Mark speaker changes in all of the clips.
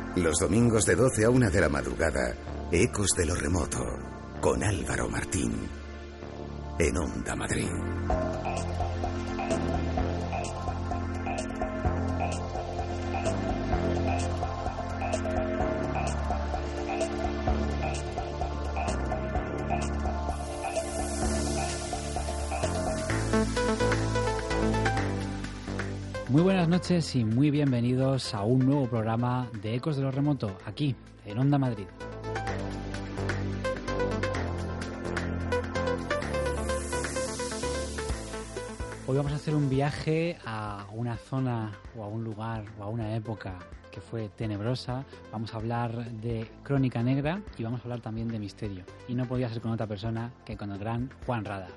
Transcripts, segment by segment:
Speaker 1: Los domingos de 12 a 1 de la madrugada, Ecos de lo Remoto, con Álvaro Martín, en Onda Madrid.
Speaker 2: Muy buenas noches y muy bienvenidos a un nuevo programa de Ecos de lo Remoto, aquí, en Onda Madrid. Hoy vamos a hacer un viaje a una zona o a un lugar o a una época que fue tenebrosa. Vamos a hablar de Crónica Negra y vamos a hablar también de misterio. Y no podía ser con otra persona que con el gran Juan Rada.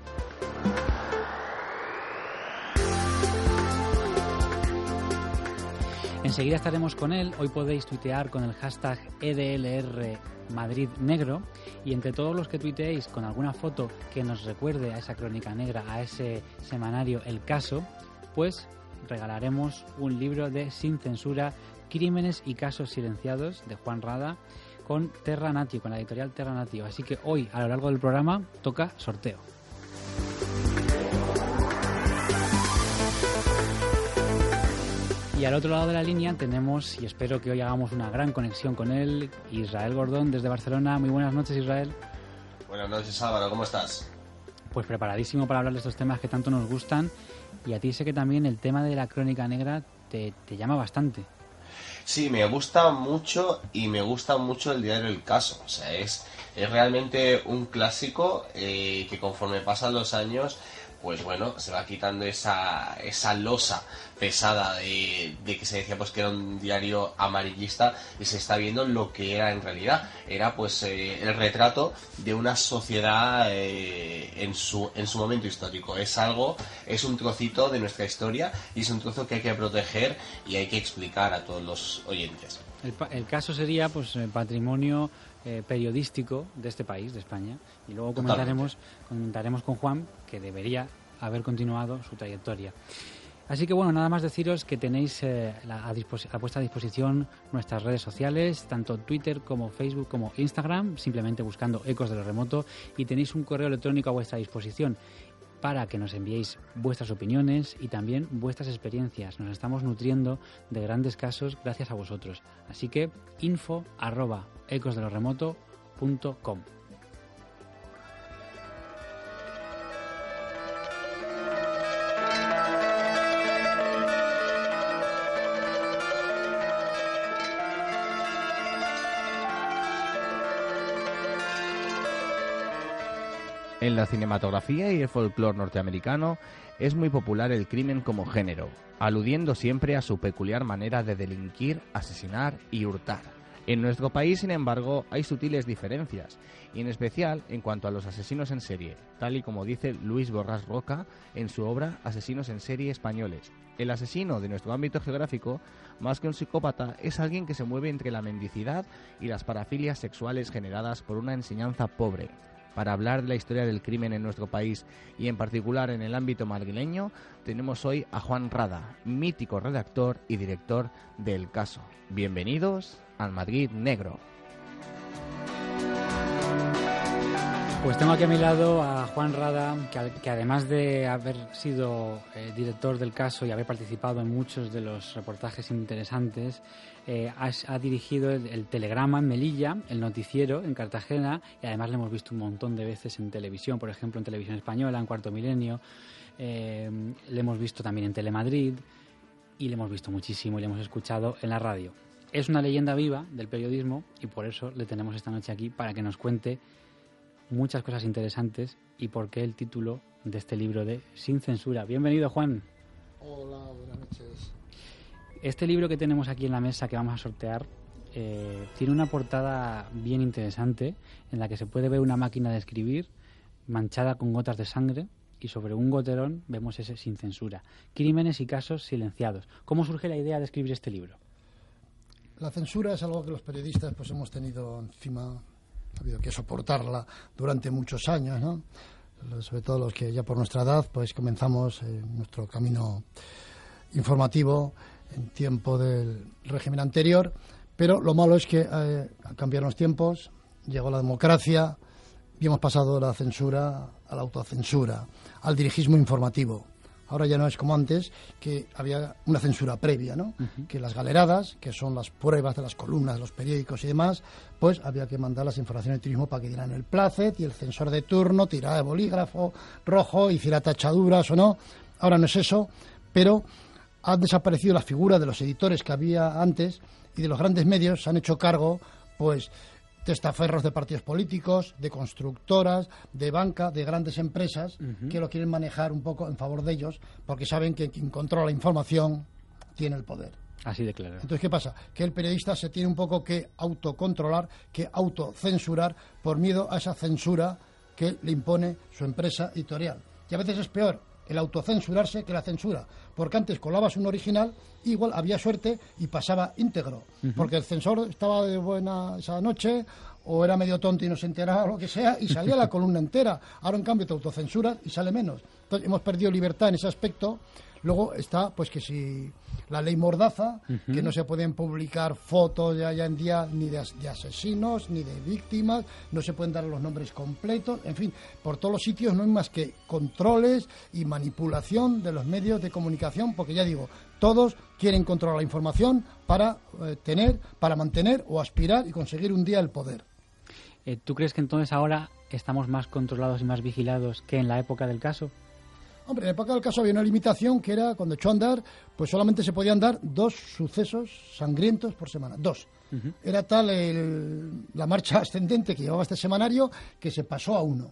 Speaker 2: Enseguida estaremos con él. Hoy podéis tuitear con el hashtag EDLR Madrid Negro, y entre todos los que tuiteéis con alguna foto que nos recuerde a esa crónica negra, a ese semanario El Caso, pues regalaremos un libro de Sin Censura, Crímenes y Casos Silenciados, de Juan Rada, con Terra Natio, con la editorial Terra Natio. Así que hoy, a lo largo del programa, toca sorteo. Y al otro lado de la línea tenemos, y espero que hoy hagamos una gran conexión con él, Israel Gordón, desde Barcelona. Muy buenas noches, Israel.
Speaker 3: Buenas noches, Álvaro, ¿cómo estás?
Speaker 2: Pues preparadísimo para hablar de estos temas que tanto nos gustan, y a ti sé que también el tema de la crónica negra te llama bastante.
Speaker 3: Sí, me gusta mucho y me gusta mucho el diario El Caso. O sea, es realmente un clásico que conforme pasan los años, pues bueno, se va quitando esa losa pesada de que se decía pues que era un diario amarillista, y se está viendo lo que era en realidad. Era pues el retrato de una sociedad en su momento histórico. Es un trocito de nuestra historia, y es un trozo que hay que proteger y hay que explicar a todos los oyentes.
Speaker 2: El caso sería pues patrimonio periodístico de este país, de España, y luego comentaremos con Juan, que debería haber continuado su trayectoria. Así que bueno, nada más deciros que tenéis a vuestra disposición nuestras redes sociales, tanto Twitter como Facebook como Instagram, simplemente buscando Ecos de lo Remoto, y tenéis un correo electrónico a vuestra disposición para que nos enviéis vuestras opiniones y también vuestras experiencias. Nos estamos nutriendo de grandes casos gracias a vosotros. Así que info@ecosdeloremoto.com.
Speaker 4: En la cinematografía y el folclore norteamericano es muy popular el crimen como género, aludiendo siempre a su peculiar manera de delinquir, asesinar y hurtar. En nuestro país, sin embargo, hay sutiles diferencias, y en especial en cuanto a los asesinos en serie, tal y como dice Luis Borrás Roca en su obra Asesinos en serie españoles. El asesino de nuestro ámbito geográfico, más que un psicópata, es alguien que se mueve entre la mendicidad y las parafilias sexuales generadas por una enseñanza pobre. Para hablar de la historia del crimen en nuestro país y en particular en el ámbito madrileño, tenemos hoy a Juan Rada, mítico redactor y director de El Caso. Bienvenidos al Madrid Negro.
Speaker 2: Pues tengo aquí a mi lado a Juan Rada, que además de haber sido director del Caso y haber participado en muchos de los reportajes interesantes, ha dirigido el Telegrama en Melilla, el Noticiero en Cartagena, y además le hemos visto un montón de veces en televisión, por ejemplo en Televisión Española, en Cuarto Milenio, le hemos visto también en Telemadrid, y le hemos visto muchísimo y le hemos escuchado en la radio. Es una leyenda viva del periodismo, y por eso le tenemos esta noche aquí para que nos cuente muchas cosas interesantes y por qué el título de este libro de Sin Censura. Bienvenido, Juan.
Speaker 5: Hola, buenas noches.
Speaker 2: Este libro que tenemos aquí en la mesa que vamos a sortear tiene una portada bien interesante en la que se puede ver una máquina de escribir manchada con gotas de sangre, y sobre un goterón vemos ese Sin Censura. Crímenes y casos silenciados. ¿Cómo surge la idea de escribir este libro?
Speaker 5: La censura es algo que los periodistas pues hemos tenido encima, ha habido que soportarla durante muchos años, ¿no? Sobre todo los que ya por nuestra edad pues comenzamos nuestro camino informativo en tiempo del régimen anterior, Pero lo malo es que cambiaron los tiempos, llegó la democracia y hemos pasado de la censura a la autocensura, al dirigismo informativo. Ahora ya no es como antes, que había una censura previa, ¿no? Que las galeradas, que son las pruebas de las columnas de los periódicos y demás, pues había que mandar las informaciones de turismo para que dieran el placet y el censor de turno tirara de bolígrafo rojo, hiciera tachaduras o no. Ahora no es eso, pero han desaparecido la figura de los editores que había antes y de los grandes medios se han hecho cargo, pues, testaferros de partidos políticos, de constructoras, de banca, de grandes empresas que lo quieren manejar un poco en favor de ellos porque saben que quien controla la información tiene el poder.
Speaker 2: Así de claro.
Speaker 5: Entonces, ¿qué pasa? Que el periodista se tiene un poco que autocontrolar, que autocensurar por miedo a esa censura que le impone su empresa editorial. Y a veces es peor el autocensurarse que la censura, porque antes colabas un original, igual había suerte y pasaba íntegro, porque el censor estaba de buena esa noche o era medio tonto y no se enteraba o lo que sea y salía la columna entera. Ahora en cambio te autocensuras y sale menos. Entonces hemos perdido libertad en ese aspecto. Luego está, pues que si la ley Mordaza, que no se pueden publicar fotos ya en día ni de asesinos, ni de víctimas, no se pueden dar los nombres completos, en fin, por todos los sitios no hay más que controles y manipulación de los medios de comunicación, porque ya digo, todos quieren controlar la información para para mantener o aspirar y conseguir un día el poder.
Speaker 2: ¿Tú crees que entonces ahora estamos más controlados y más vigilados que en la época del caso?
Speaker 5: Hombre, en la época del caso había una limitación que era, cuando echó a andar, pues solamente se podían dar 2 sucesos sangrientos por semana, 2. Era tal la marcha ascendente que llevaba este semanario que se pasó a 1.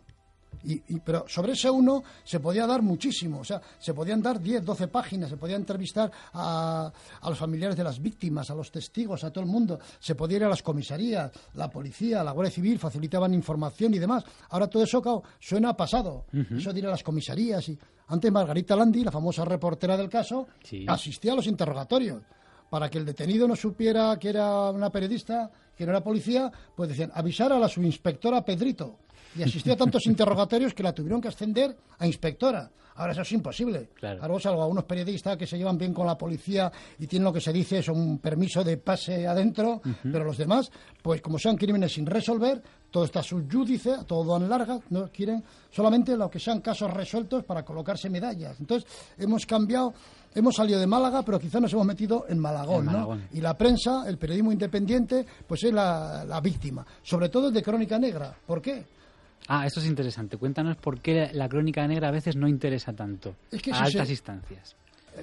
Speaker 5: Pero sobre ese 1 se podía dar muchísimo, o sea, se podían dar 10, 12 páginas, se podía entrevistar a los familiares de las víctimas, a los testigos, a todo el mundo, se podía ir a las comisarías, la policía, la Guardia Civil facilitaban información y demás. Ahora todo eso, claro, suena a pasado, eso de ir a las comisarías. Y antes Margarita Landi, la famosa reportera del caso, asistía a los interrogatorios. Para que el detenido no supiera que era una periodista, que no era policía, pues decían, avisar a la subinspectora Pedrito. Y asistía a tantos interrogatorios que la tuvieron que ascender a inspectora. Ahora eso es imposible.
Speaker 2: Claro.
Speaker 5: Ahora salvo a unos periodistas que se llevan bien con la policía y tienen lo que se dice, es un permiso de pase adentro, pero los demás, pues como sean crímenes sin resolver, todo está subyúdice, todo dan largas, no quieren solamente lo que sean casos resueltos para colocarse medallas. Entonces hemos cambiado. Hemos salido de Málaga, pero quizás nos hemos metido en Malagón, ¿no? Y la prensa, el periodismo independiente, pues es la víctima. Sobre todo el de Crónica Negra. ¿Por qué?
Speaker 2: Esto es interesante. Cuéntanos por qué la Crónica Negra a veces no interesa tanto a altas instancias.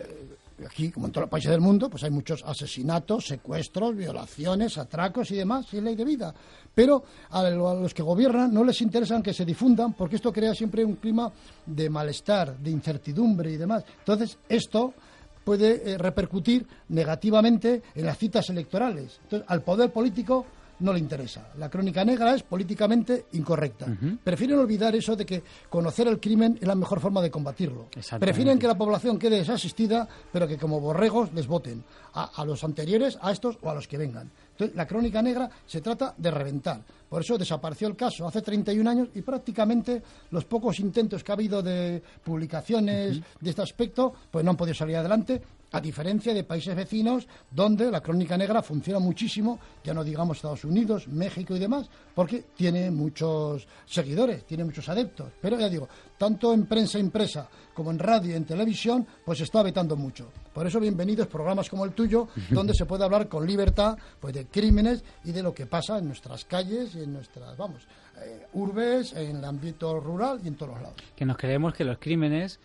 Speaker 5: Aquí, como en todos los países del mundo, pues hay muchos asesinatos, secuestros, violaciones, atracos y demás, y es ley de vida. Pero a los que gobiernan no les interesan que se difundan, porque esto crea siempre un clima de malestar, de incertidumbre y demás. Entonces, esto puede repercutir negativamente en las citas electorales. Entonces, al poder político no le interesa. La Crónica Negra es políticamente incorrecta. Prefieren olvidar eso de que conocer el crimen es la mejor forma de combatirlo. Prefieren que la población quede desasistida, pero que como borregos les voten a los anteriores, a estos o a los que vengan. Entonces, la Crónica Negra se trata de reventar. Por eso desapareció el caso hace 31 años y prácticamente los pocos intentos que ha habido de publicaciones de este aspecto, pues no han podido salir adelante, a diferencia de países vecinos donde la Crónica Negra funciona muchísimo, ya no digamos Estados Unidos, México y demás, porque tiene muchos seguidores, tiene muchos adeptos. Pero ya digo, tanto en prensa impresa como en radio y en televisión, pues se está vetando mucho. Por eso bienvenidos programas como el tuyo, donde se puede hablar con libertad pues de crímenes y de lo que pasa en nuestras calles y en nuestras, urbes, en el ámbito rural y en todos los lados.
Speaker 2: Que nos creemos que los crímenes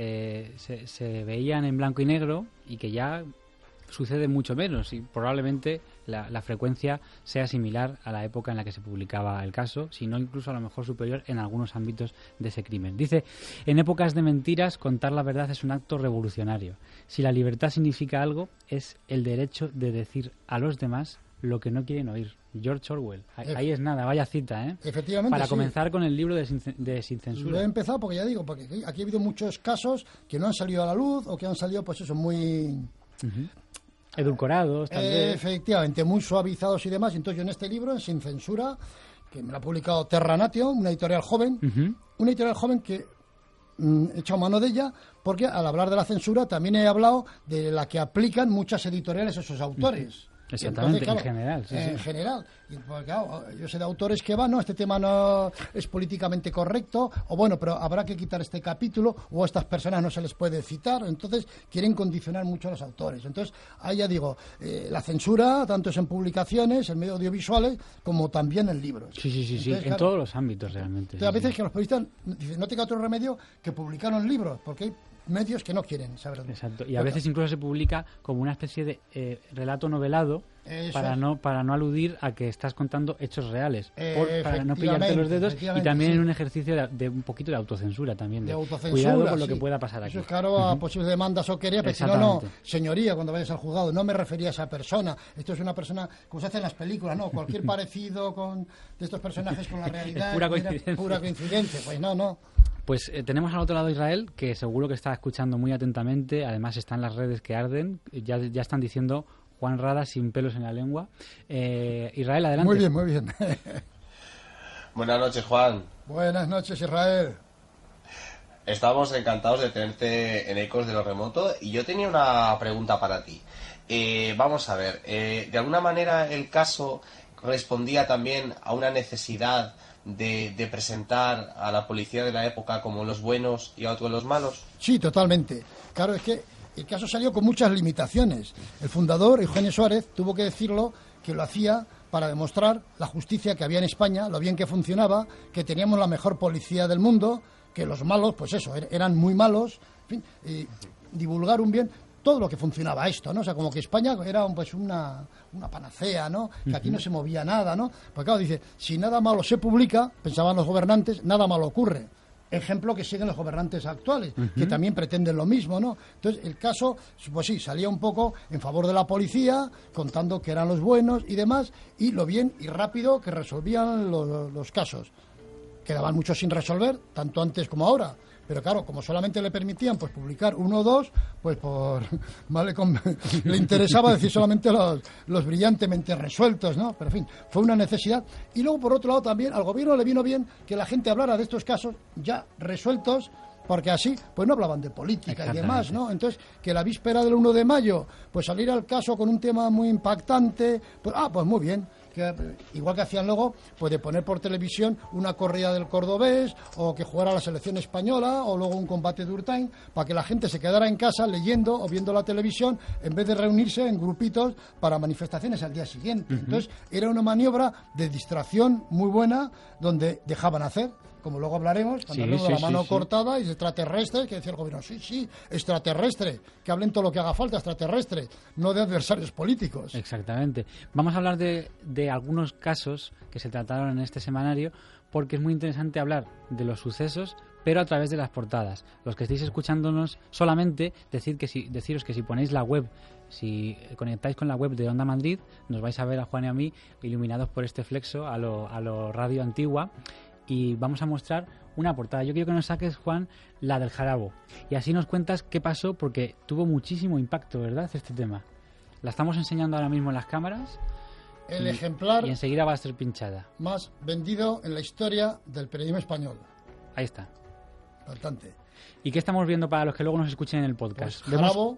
Speaker 2: se veían en blanco y negro y que ya sucede mucho menos y probablemente la frecuencia sea similar a la época en la que se publicaba el caso, si no incluso a lo mejor superior en algunos ámbitos de ese crimen. Dice, en épocas de mentiras contar la verdad es un acto revolucionario. Si la libertad significa algo, es el derecho de decir a los demás lo que no quieren oír. George Orwell. Ahí es nada, vaya cita, ¿eh?
Speaker 5: Efectivamente,
Speaker 2: para comenzar con el libro de Sin Censura.
Speaker 5: Lo he empezado porque ya digo, porque aquí ha habido muchos casos que no han salido a la luz o que han salido, pues eso, muy...
Speaker 2: edulcorados también.
Speaker 5: Efectivamente, muy suavizados y demás. Entonces yo en este libro, en Sin Censura, que me lo ha publicado Terra Nation, una editorial joven, que he echado mano de ella, porque al hablar de la censura también he hablado de la que aplican muchas editoriales a esos autores.
Speaker 2: Exactamente,
Speaker 5: entonces, claro,
Speaker 2: en general. Sí,
Speaker 5: en
Speaker 2: sí.
Speaker 5: general. Y, pues, claro, yo sé de autores que van, no, este tema no es políticamente correcto, o bueno, pero habrá que quitar este capítulo, o a estas personas no se les puede citar. Entonces quieren condicionar mucho a los autores. Entonces, ahí ya digo, la censura, tanto es en publicaciones, en medios audiovisuales, como también en libros.
Speaker 2: Sí,
Speaker 5: Entonces,
Speaker 2: en
Speaker 5: claro,
Speaker 2: todos los ámbitos realmente.
Speaker 5: entonces, a veces que los periodistas dicen, no tenga otro remedio que publicaron libros, porque hay medios que no quieren saber.
Speaker 2: Exacto. Y a veces incluso se publica como una especie de relato novelado para no aludir a que estás contando hechos reales, para no pillarte los dedos, y también en un ejercicio de un poquito de autocensura también.
Speaker 5: De autocensura,
Speaker 2: cuidado con lo que pueda pasar aquí.
Speaker 5: Eso es claro a posibles demandas o querencias, pero si no, señoría, cuando vayas al juzgado, no me refería a esa persona. Esto es una persona, como se hace en las películas, ¿no? Cualquier parecido de estos personajes con la realidad
Speaker 2: Es
Speaker 5: pura coincidencia. Pues no.
Speaker 2: Pues tenemos al otro lado a Israel, que seguro que está escuchando muy atentamente. Además está en las redes que arden. Ya están diciendo Juan Rada sin pelos en la lengua. Israel, adelante.
Speaker 5: Muy bien.
Speaker 3: Buenas noches, Juan.
Speaker 5: Buenas noches, Israel.
Speaker 3: Estamos encantados de tenerte en Ecos de lo Remoto, y yo tenía una pregunta para ti. Vamos a ver, de alguna manera el caso respondía también a una necesidad de presentar a la policía de la época como los buenos y a otros los malos.
Speaker 5: Sí, totalmente. Claro, es que el caso salió con muchas limitaciones. El fundador, Eugenio Suárez, tuvo que decirlo, que lo hacía para demostrar la justicia que había en España, lo bien que funcionaba, que teníamos la mejor policía del mundo, que los malos, pues eso, eran muy malos, en fin, y divulgar un bien, todo lo que funcionaba esto, ¿no? O sea, como que España era pues una panacea, ¿no? Que aquí no se movía nada, ¿no? Pues claro, dice, si nada malo se publica, pensaban los gobernantes, nada malo ocurre. Ejemplo que siguen los gobernantes actuales, que también pretenden lo mismo, ¿no? Entonces, el caso, pues sí, salía un poco en favor de la policía, contando que eran los buenos y demás, y lo bien y rápido que resolvían los casos. Quedaban muchos sin resolver, tanto antes como ahora. Pero claro, como solamente le permitían pues publicar uno o dos, pues le interesaba decir solamente los brillantemente resueltos, ¿no? Pero en fin, fue una necesidad. Y luego, por otro lado, también al gobierno le vino bien que la gente hablara de estos casos ya resueltos, porque así pues no hablaban de política y demás, ¿no? Entonces, que la víspera del 1 de mayo, pues salir al caso con un tema muy impactante, pues muy bien. Igual que hacían luego, pues de poner por televisión una corrida del cordobés, o que jugara la selección española, o luego un combate de Urtain, para que la gente se quedara en casa leyendo o viendo la televisión, en vez de reunirse en grupitos para manifestaciones al día siguiente. Entonces, era una maniobra de distracción muy buena, donde dejaban hacer, como luego hablaremos, cuando hablemos de la mano cortada y de extraterrestres, que decía el gobierno, sí, extraterrestre, que hablen todo lo que haga falta, extraterrestre, no de adversarios políticos.
Speaker 2: Exactamente. Vamos a hablar de algunos casos que se trataron en este semanario, porque es muy interesante hablar de los sucesos, pero a través de las portadas. Los que estéis escuchándonos, solamente deciros que si ponéis la web, si conectáis con la web de Onda Madrid, nos vais a ver a Juan y a mí iluminados por este flexo a lo radio antigua, y vamos a mostrar una portada. Yo quiero que nos saques, Juan, la del Jarabo, y así nos cuentas qué pasó, porque tuvo muchísimo impacto, ¿verdad?, este tema. La estamos enseñando ahora mismo en las cámaras.
Speaker 5: El ejemplar
Speaker 2: y enseguida va a ser pinchada.
Speaker 5: Más vendido en la historia del periodismo español.
Speaker 2: Ahí está.
Speaker 5: Bastante.
Speaker 2: ¿Y qué estamos viendo para los que luego nos escuchen en el podcast?
Speaker 5: Pues Jarabo,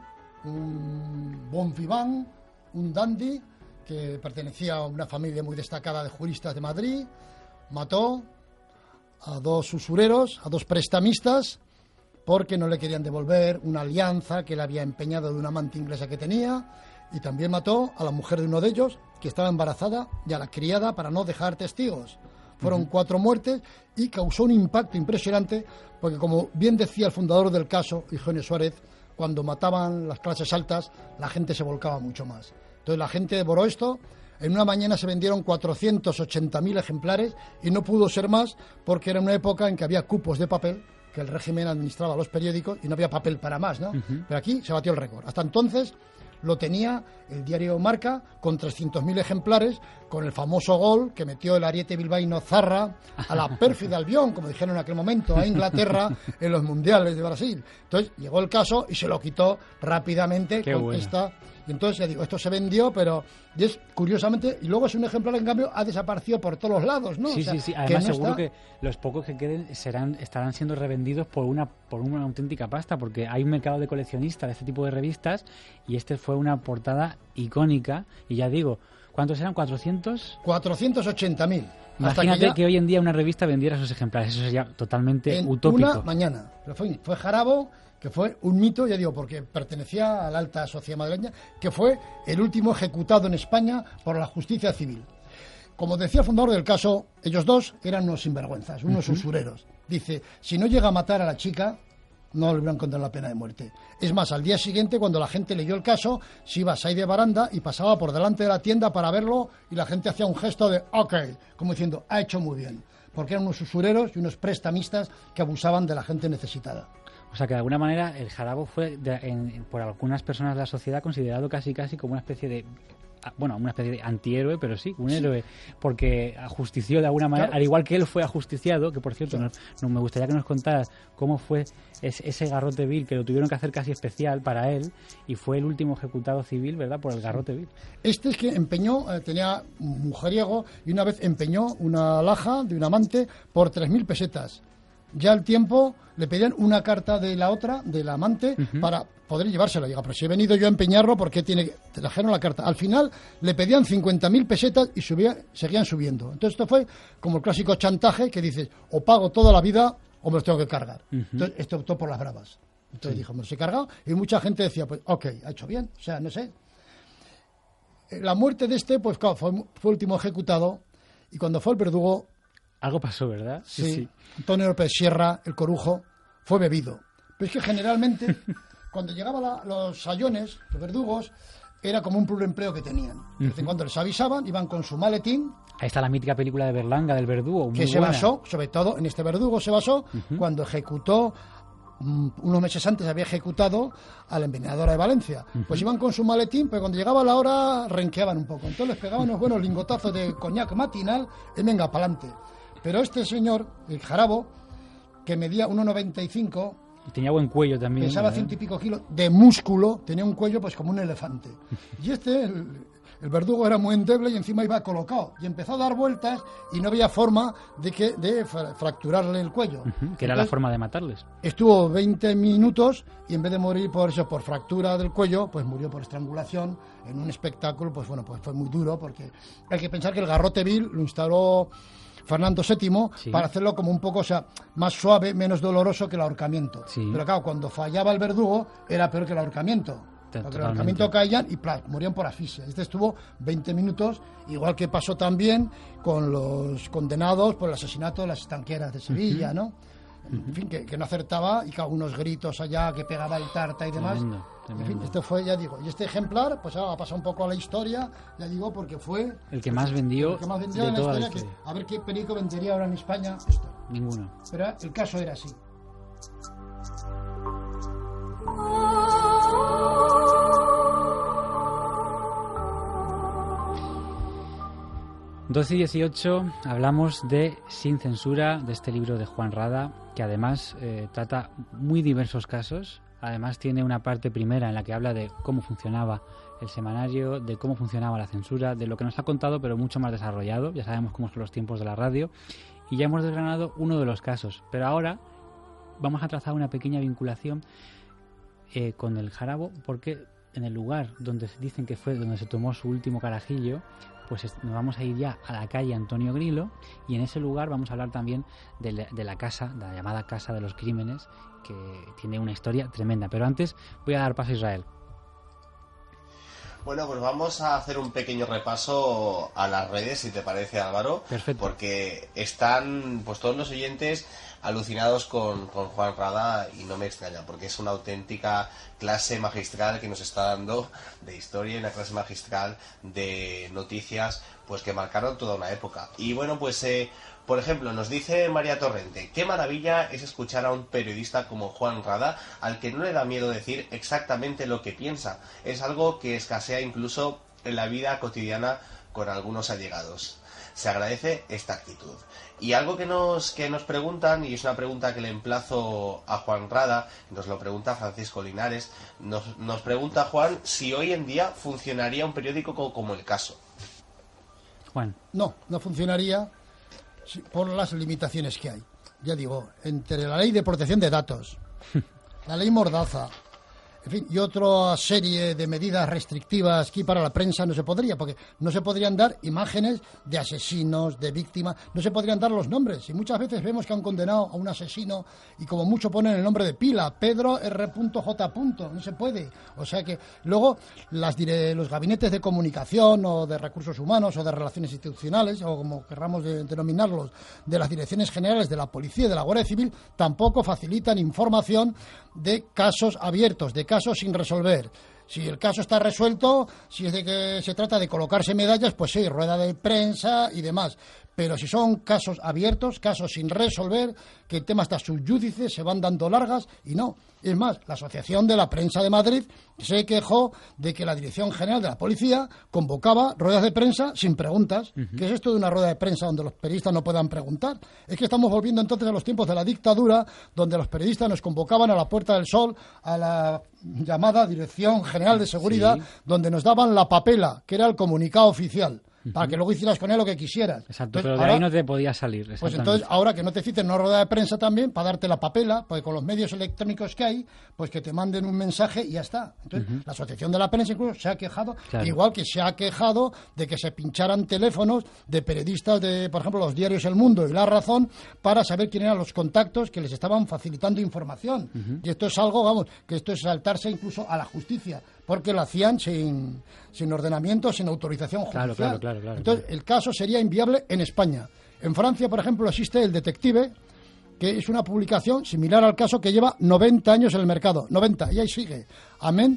Speaker 5: un bon vivant, un dandy, que pertenecía a una familia muy destacada de juristas de Madrid. Mató a 2 usureros, a 2 prestamistas, porque no le querían devolver una alianza que le había empeñado de una amante inglesa que tenía, y también mató a la mujer de uno de ellos, que estaba embarazada, y a la criada, para no dejar testigos. Fueron 4 muertes y causó un impacto impresionante, porque como bien decía el fundador del caso, Eugenio Suárez, cuando mataban las clases altas, la gente se volcaba mucho más. Entonces la gente devoró esto. En una mañana se vendieron 480.000 ejemplares y no pudo ser más, porque era una época en que había cupos de papel, que el régimen administraba los periódicos y no había papel para más, ¿no? Pero aquí se batió el récord. Hasta entonces lo tenía el diario Marca con 300.000 ejemplares, con el famoso gol que metió el ariete bilbaíno Zarra a la pérfida Albión, como dijeron en aquel momento, a Inglaterra en los mundiales de Brasil. Entonces llegó el caso y se lo quitó rápidamente. Qué con bueno. Y entonces ya digo, esto se vendió, pero y es curiosamente, y luego es un ejemplar, en cambio, ha desaparecido por todos los lados, ¿no?
Speaker 2: Sí,
Speaker 5: O sea,
Speaker 2: sí. Además,
Speaker 5: no
Speaker 2: seguro
Speaker 5: está...
Speaker 2: que los pocos que queden estarán siendo revendidos por una auténtica pasta, porque hay un mercado de coleccionistas de este tipo de revistas, y este fue una portada icónica. Y ya digo, ¿cuántos eran? ¿400?
Speaker 5: 480.000.
Speaker 2: Imagínate que hoy en día una revista vendiera esos ejemplares. Eso sería totalmente
Speaker 5: en
Speaker 2: utópico.
Speaker 5: Una mañana. Pero fue Jarabo, que fue un mito, ya digo, porque pertenecía a la alta sociedad madrileña, que fue el último ejecutado en España por la justicia civil. Como decía el fundador del caso, ellos dos eran unos sinvergüenzas, unos usureros. Dice, si no llega a matar a la chica, no le hubieran condenado la pena de muerte. Es más, al día siguiente, cuando la gente leyó el caso, se iba a salir de baranda y pasaba por delante de la tienda para verlo, y la gente hacía un gesto de ok, como diciendo, ha hecho muy bien. Porque eran unos usureros y unos prestamistas que abusaban de la gente necesitada.
Speaker 2: O sea que de alguna manera el Jarabo fue, por algunas personas de la sociedad, considerado casi como una especie de antihéroe, pero sí, un héroe, porque ajustició de alguna manera, al igual que él fue ajusticiado, que por cierto, no me gustaría que nos contaras cómo fue ese garrote vil, que lo tuvieron que hacer casi especial para él, y fue el último ejecutado civil, ¿verdad?, por el garrote vil.
Speaker 5: Este es que empeñó, tenía un mujeriego, y una vez empeñó una alhaja de un amante por 3.000 pesetas. Ya al tiempo le pedían una carta de la otra, del amante, para poder llevársela. Diga, pero si he venido yo a empeñarlo, ¿por qué te trajeron la carta? Al final le pedían 50.000 pesetas y seguían subiendo. Entonces esto fue como el clásico chantaje que dices, o pago toda la vida o me los tengo que cargar. Entonces esto optó por las bravas. Entonces dijo, me los he cargado, y mucha gente decía, pues ok, ha hecho bien, o sea, no sé. La muerte de este, pues claro, fue el último ejecutado, y cuando fue el verdugo...
Speaker 2: Algo pasó, ¿verdad?
Speaker 5: Sí. Antonio López Sierra, el corujo, fue bebido. Pero es que generalmente, cuando llegaban los sayones, los verdugos, era como un pluriempleo que tenían. De vez en cuando les avisaban, iban con su maletín.
Speaker 2: Ahí está la mítica película de Berlanga, del verdugo. Muy
Speaker 5: que se
Speaker 2: buena.
Speaker 5: basó, sobre todo en este verdugo se basó, cuando ejecutó, unos meses antes había ejecutado a la envenenadora de Valencia. Pues iban con su maletín, pero cuando llegaba la hora renqueaban un poco. Entonces les pegaban unos buenos lingotazos de coñac matinal y venga, pa'lante. Pero este señor, el Jarabo, que medía 1,95...
Speaker 2: Y tenía buen cuello también.
Speaker 5: Pesaba 100 y pico kilos de músculo, tenía un cuello pues como un elefante. Y este, el verdugo, era muy endeble y encima iba colocado. Y empezó a dar vueltas y no había forma de fracturarle el cuello.
Speaker 2: Que
Speaker 5: entonces,
Speaker 2: era la forma de matarles.
Speaker 5: Estuvo 20 minutos y en vez de morir por fractura del cuello, pues murió por estrangulación en un espectáculo, pues bueno, pues fue muy duro, porque hay que pensar que el garrote vil lo instaló Fernando VII para hacerlo como un poco, o sea, más suave, menos doloroso que el ahorcamiento. Sí. Pero claro, cuando fallaba el verdugo era peor que el ahorcamiento. Porque el ahorcamiento caían y morían por asfixia. Este estuvo 20 minutos, igual que pasó también con los condenados por el asesinato de las estanqueras de Sevilla, ¿no? En fin, que no acertaba, y unos gritos allá, que pegaba el tarta y demás.
Speaker 2: Tremendo.
Speaker 5: En fin, este fue, ya digo, y este ejemplar pues ha pasado un poco a la historia, ya digo, porque fue
Speaker 2: el que más vendió,
Speaker 5: de toda la historia. A ver qué periódico vendería ahora en España esto.
Speaker 2: Ninguno.
Speaker 5: Pero el caso era así.
Speaker 2: ...12 y 18 hablamos de Sin Censura, de este libro de Juan Rada, que además trata muy diversos casos. Además tiene una parte primera en la que habla de cómo funcionaba el semanario, de cómo funcionaba la censura, de lo que nos ha contado, pero mucho más desarrollado. Ya sabemos cómo son los tiempos de la radio. Y ya hemos desgranado uno de los casos. Pero ahora vamos a trazar una pequeña vinculación con el Jarabo, porque en el lugar donde dicen que fue donde se tomó su último carajillo, pues nos vamos a ir ya a la calle Antonio Grilo, y en ese lugar vamos a hablar también de la casa, de la llamada Casa de los Crímenes, que tiene una historia tremenda. Pero antes voy a dar paso a Israel.
Speaker 3: Bueno, pues vamos a hacer un pequeño repaso a las redes, si te parece, Álvaro.
Speaker 2: Perfecto.
Speaker 3: Porque están pues todos los oyentes alucinados con Juan Rada, y no me extraña, porque es una auténtica clase magistral que nos está dando de historia, y una clase magistral de noticias pues que marcaron toda una época. Y bueno, pues por ejemplo, nos dice María Torrente: qué maravilla es escuchar a un periodista como Juan Rada, al que no le da miedo decir exactamente lo que piensa. Es algo que escasea incluso en la vida cotidiana con algunos allegados. se agradece esta actitud. Y algo que nos preguntan, y es una pregunta que le emplazo a Juan Rada, nos lo pregunta Francisco Linares, nos pregunta Juan si hoy en día funcionaría un periódico como El Caso.
Speaker 2: Juan.
Speaker 5: No funcionaría por las limitaciones que hay. Ya digo, entre la ley de protección de datos, la ley Mordaza, en fin, y otra serie de medidas restrictivas aquí para la prensa no se podría, porque no se podrían dar imágenes de asesinos, de víctimas, no se podrían dar los nombres. Y muchas veces vemos que han condenado a un asesino y como mucho ponen el nombre de pila, Pedro R.J. No se puede. O sea que luego los gabinetes de comunicación o de recursos humanos o de relaciones institucionales, o como querramos denominarlos, de las direcciones generales de la policía y de la Guardia Civil, tampoco facilitan información de casos abiertos, de casos sin resolver. Si el caso está resuelto, si es de que se trata de colocarse medallas, pues sí, rueda de prensa y demás. Pero si son casos abiertos, casos sin resolver, que el tema está subyúdice, se van dando largas y no. Es más, la Asociación de la Prensa de Madrid se quejó de que la Dirección General de la Policía convocaba ruedas de prensa sin preguntas. ¿Qué es esto de una rueda de prensa donde los periodistas no puedan preguntar? Es que estamos volviendo entonces a los tiempos de la dictadura, donde los periodistas nos convocaban a la Puerta del Sol, a la llamada Dirección General de Seguridad, sí, donde nos daban la papela, que era el comunicado oficial, para que luego hicieras con él lo que quisieras.
Speaker 2: Exacto,
Speaker 5: entonces,
Speaker 2: pero de ahora, ahí no te podías salir.
Speaker 5: Pues entonces, ahora que no te citen una rueda de prensa también, para darte la papela, porque con los medios electrónicos que hay, pues que te manden un mensaje y ya está. Entonces, la Asociación de la Prensa incluso se ha quejado, claro, igual que se ha quejado de que se pincharan teléfonos de periodistas de, por ejemplo, los diarios El Mundo y La Razón, para saber quién eran los contactos que les estaban facilitando información. Y esto es algo, vamos, que esto es saltarse incluso a la justicia, porque lo hacían sin ordenamiento, sin autorización judicial.
Speaker 2: Claro.
Speaker 5: Entonces, el caso sería inviable en España. En Francia, por ejemplo, existe El Detective, que es una publicación similar al Caso que lleva 90 años en el mercado. 90, y ahí sigue. Amén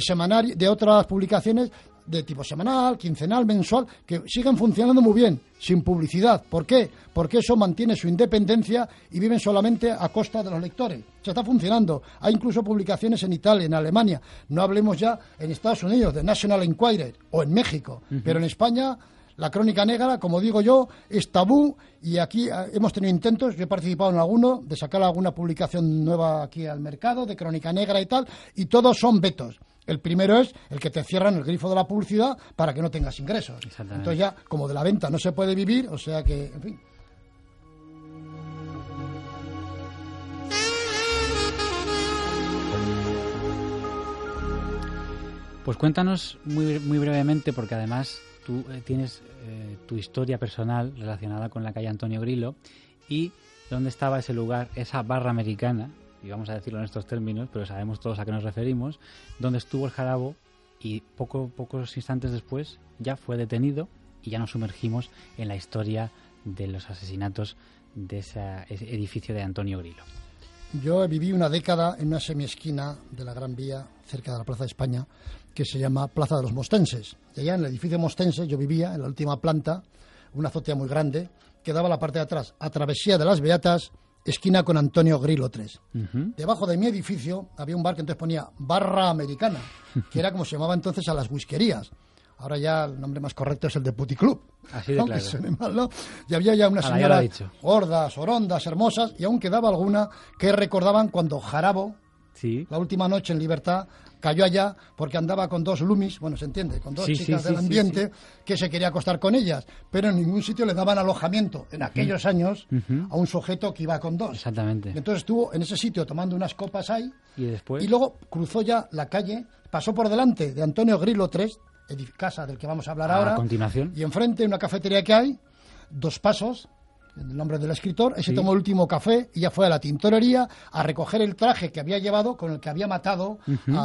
Speaker 5: de otras publicaciones de tipo semanal, quincenal, mensual, que siguen funcionando muy bien, sin publicidad. ¿Por qué? Porque eso mantiene su independencia y viven solamente a costa de los lectores. Se está funcionando. Hay incluso publicaciones en Italia, en Alemania. No hablemos ya en Estados Unidos, de National Enquirer, o en México. Pero en España, la crónica negra, como digo yo, es tabú, y aquí hemos tenido intentos, yo he participado en alguno, de sacar alguna publicación nueva aquí al mercado, de crónica negra y tal, y todos son vetos. El primero es el que te cierran el grifo de la publicidad para que no tengas ingresos. Entonces ya, como de la venta no se puede vivir, o sea que, en fin.
Speaker 2: Pues cuéntanos muy brevemente, porque además tú tienes tu historia personal relacionada con la calle Antonio Grillo, y dónde estaba ese lugar, esa barra americana, y vamos a decirlo en estos términos, pero sabemos todos a qué nos referimos, donde estuvo el Jarabo, y pocos instantes después ya fue detenido, y ya nos sumergimos en la historia de los asesinatos de ese edificio de Antonio Grillo.
Speaker 5: Yo viví una década en una semiesquina de la Gran Vía, cerca de la Plaza de España, que se llama Plaza de los Mostenses. Y allá en el edificio Mostenses yo vivía, en la última planta, una azotea muy grande, que daba la parte de atrás a Travesía de las Beatas, esquina con Antonio Grillo 3. Debajo de mi edificio había un bar que entonces ponía Barra Americana, que era como se llamaba entonces a las whiskerías. Ahora ya el nombre más correcto es el de Putti Club.
Speaker 2: Así de claro.
Speaker 5: Que suene mal, ¿no? Y había ya unas señoras gordas, orondas, hermosas, y aún quedaba alguna que recordaban cuando Jarabo,
Speaker 2: sí,
Speaker 5: la última noche en libertad, cayó allá porque andaba con dos lumis, bueno, se entiende, con dos chicas del ambiente, que se quería acostar con ellas, pero en ningún sitio le daban alojamiento en aquellos años a un sujeto que iba con dos.
Speaker 2: Exactamente.
Speaker 5: Entonces estuvo en ese sitio tomando unas copas ahí,
Speaker 2: y
Speaker 5: luego cruzó ya la calle, pasó por delante de Antonio Grillo 3, casa del que vamos a hablar ahora,
Speaker 2: a continuación,
Speaker 5: y enfrente una cafetería que hay, dos pasos, el nombre del escritor, ese tomó el último café y ya fue a la tintorería a recoger el traje que había llevado con el que había matado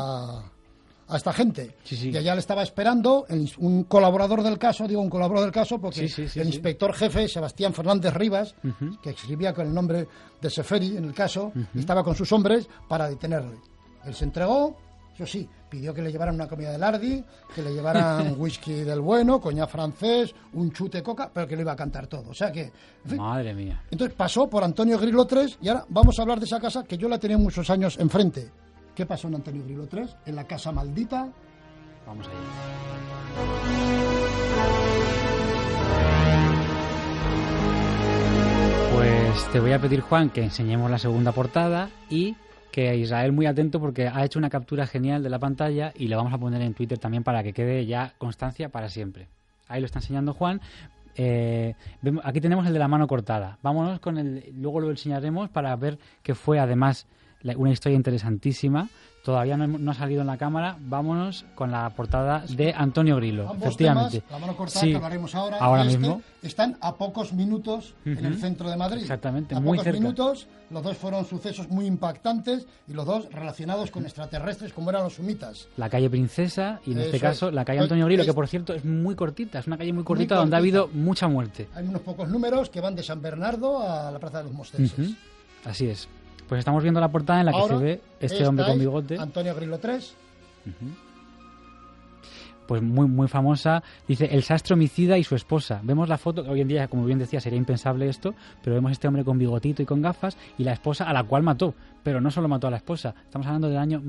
Speaker 5: a esta gente. Y allá le estaba esperando un colaborador del caso, digo un colaborador del caso porque el inspector jefe, Sebastián Fernández Rivas, que escribía con el nombre de Seferi en el caso, estaba con sus hombres para detenerle. Él se entregó. Eso sí, pidió que le llevaran una comida de lardi, que le llevaran whisky del bueno, coñac francés, un chute coca, pero que lo iba a cantar todo. O sea que, en fin.
Speaker 2: Madre mía.
Speaker 5: Entonces pasó por Antonio Grillo 3 y ahora vamos a hablar de esa casa que yo la tenía muchos años enfrente. ¿Qué pasó en Antonio Grillo 3? En la casa maldita.
Speaker 2: Vamos allá. Pues te voy a pedir, Juan, que enseñemos la segunda portada y que Israel muy atento porque ha hecho una captura genial de la pantalla y la vamos a poner en Twitter también para que quede ya constancia para siempre. Ahí lo está enseñando Juan. Aquí tenemos el de la mano cortada. Vámonos con luego lo enseñaremos para ver que fue además una historia interesantísima. Todavía no ha salido en la cámara. Vámonos con la portada de Antonio Grillo.
Speaker 5: Ambos
Speaker 2: efectivamente.
Speaker 5: Temas, la mano cortada,
Speaker 2: sí,
Speaker 5: que hablaremos ahora.
Speaker 2: Ahora mismo.
Speaker 5: Están a pocos minutos en el centro de Madrid.
Speaker 2: Exactamente,
Speaker 5: a
Speaker 2: muy
Speaker 5: pocos
Speaker 2: cerca.
Speaker 5: minutos. Los dos fueron sucesos muy impactantes y los dos relacionados con extraterrestres, como eran los sumitas.
Speaker 2: La calle Princesa y en este
Speaker 5: Eso
Speaker 2: caso
Speaker 5: es.
Speaker 2: la calle Antonio Grillo, que por cierto es muy cortita. Es una calle muy cortita donde ha habido mucha muerte.
Speaker 5: Hay unos pocos números que van de San Bernardo a la Plaza de los Mostenses.
Speaker 2: Así es. Pues estamos viendo la portada en la que
Speaker 5: Ahora,
Speaker 2: se ve este hombre con bigote.
Speaker 5: Antonio Grillo 3.
Speaker 2: Pues muy muy famosa. Dice el sastre homicida y su esposa. Vemos la foto, hoy en día, como bien decía, sería impensable esto, pero vemos este hombre con bigotito y con gafas y la esposa a la cual mató. Pero no solo mató a la esposa. Estamos hablando del año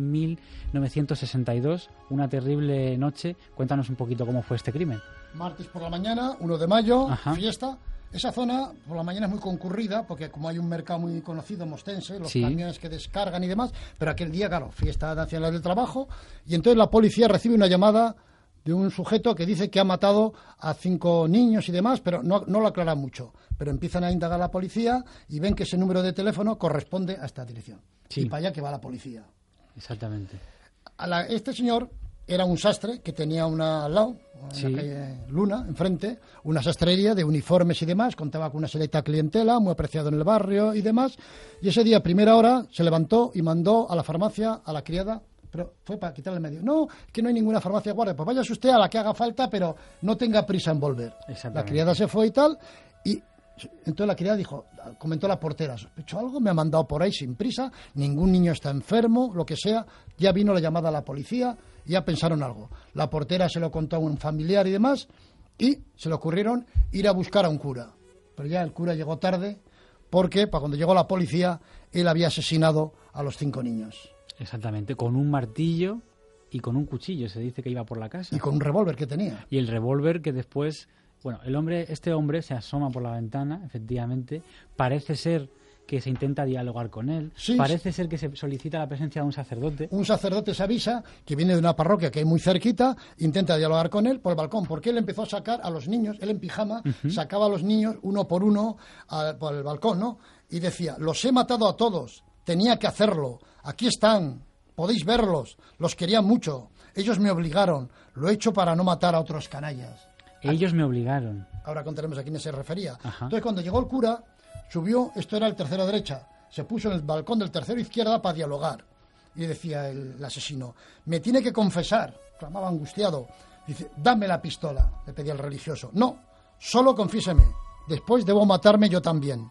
Speaker 2: 1962, una terrible noche. Cuéntanos un poquito cómo fue este crimen.
Speaker 5: Martes por la mañana, 1 de mayo,
Speaker 2: Ajá.
Speaker 5: fiesta. Esa zona por la mañana es muy concurrida porque como hay un mercado muy conocido mostense, los
Speaker 2: Sí.
Speaker 5: camiones que descargan y demás, pero aquel día, claro, fiesta nacional del trabajo, y entonces la policía recibe una llamada de un sujeto que dice que ha matado a 5 niños y demás, pero no lo aclara mucho. Pero empiezan a indagar la policía y ven que ese número de teléfono corresponde a esta dirección.
Speaker 2: Sí.
Speaker 5: Y para allá que va la policía.
Speaker 2: Exactamente.
Speaker 5: Este señor era un sastre que tenía una al lado, en
Speaker 2: Sí.
Speaker 5: la calle Luna, enfrente, una sastrería de uniformes y demás, contaba con una selecta clientela, muy apreciado en el barrio y demás, y ese día, a primera hora, se levantó y mandó a la farmacia a la criada, pero fue para quitarle el medio. No, que no hay ninguna farmacia de guardia, pues váyase usted a la que haga falta, pero no tenga prisa en volver.
Speaker 2: Exactamente.
Speaker 5: La criada se fue y tal, y entonces la criada dijo, comentó la portera, sospecho algo, me ha mandado por ahí sin prisa, ningún niño está enfermo, lo que sea, ya vino la llamada a la policía, ya pensaron algo. La portera se lo contó a un familiar y demás, y se le ocurrieron ir a buscar a un cura. Pero ya el cura llegó tarde, porque para cuando llegó la policía, él había asesinado a los 5 niños.
Speaker 2: Exactamente, con un martillo y con un cuchillo, se dice que iba por la casa.
Speaker 5: Y con un revólver que tenía.
Speaker 2: Y el revólver que después, bueno, este hombre se asoma por la ventana, efectivamente, parece ser que se intenta dialogar con él,
Speaker 5: Sí,
Speaker 2: parece ser que se solicita la presencia de un sacerdote.
Speaker 5: Un sacerdote se avisa que viene de una parroquia que hay muy cerquita, intenta dialogar con él por el balcón, porque él empezó a sacar a los niños, él en pijama, sacaba a los niños uno por uno por el balcón, ¿no? Y decía, los he matado a todos, tenía que hacerlo, aquí están, podéis verlos, los quería mucho, ellos me obligaron, lo he hecho para no matar a otros canallas.
Speaker 2: Ellos me obligaron.
Speaker 5: Ahora contaremos a quién se refería.
Speaker 2: Ajá.
Speaker 5: Entonces cuando llegó el cura, subió, esto era el tercero derecha, se puso en el balcón del tercero izquierda para dialogar. Y decía el asesino, me tiene que confesar, clamaba angustiado. Dice, dame la pistola, le pedía el religioso. No, solo confiéseme, después debo matarme yo también.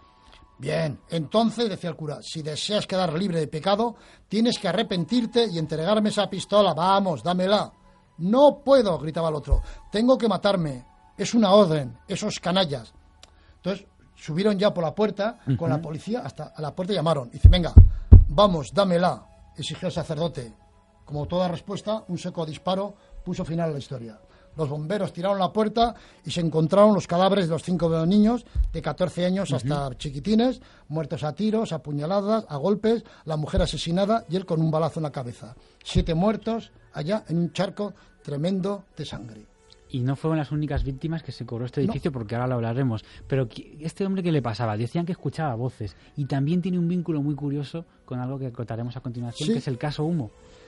Speaker 5: Bien, entonces, decía el cura, si deseas quedar libre de pecado, tienes que arrepentirte y entregarme esa pistola. Vamos, dámela. No puedo, gritaba el otro. Tengo que matarme. Es una orden, esos canallas. Entonces, subieron ya por la puerta con la policía, hasta a la puerta llamaron. Dice, venga, vamos, dámela, exigió el sacerdote. Como toda respuesta, un seco disparo puso final a la historia. Los bomberos tiraron la puerta y se encontraron los cadáveres de los 5 niños de 14 años hasta chiquitines, muertos a tiros, a puñaladas, a golpes, la mujer asesinada y él con un balazo en la cabeza. 7 muertos allá en un charco tremendo de sangre.
Speaker 2: Y no fueron las únicas víctimas que se cobró este edificio, porque ahora lo hablaremos. Pero este hombre, ¿qué le pasaba? Decían que escuchaba voces. Y también tiene un vínculo muy curioso con algo que contaremos a continuación,
Speaker 5: Sí.
Speaker 2: que es el caso Humo.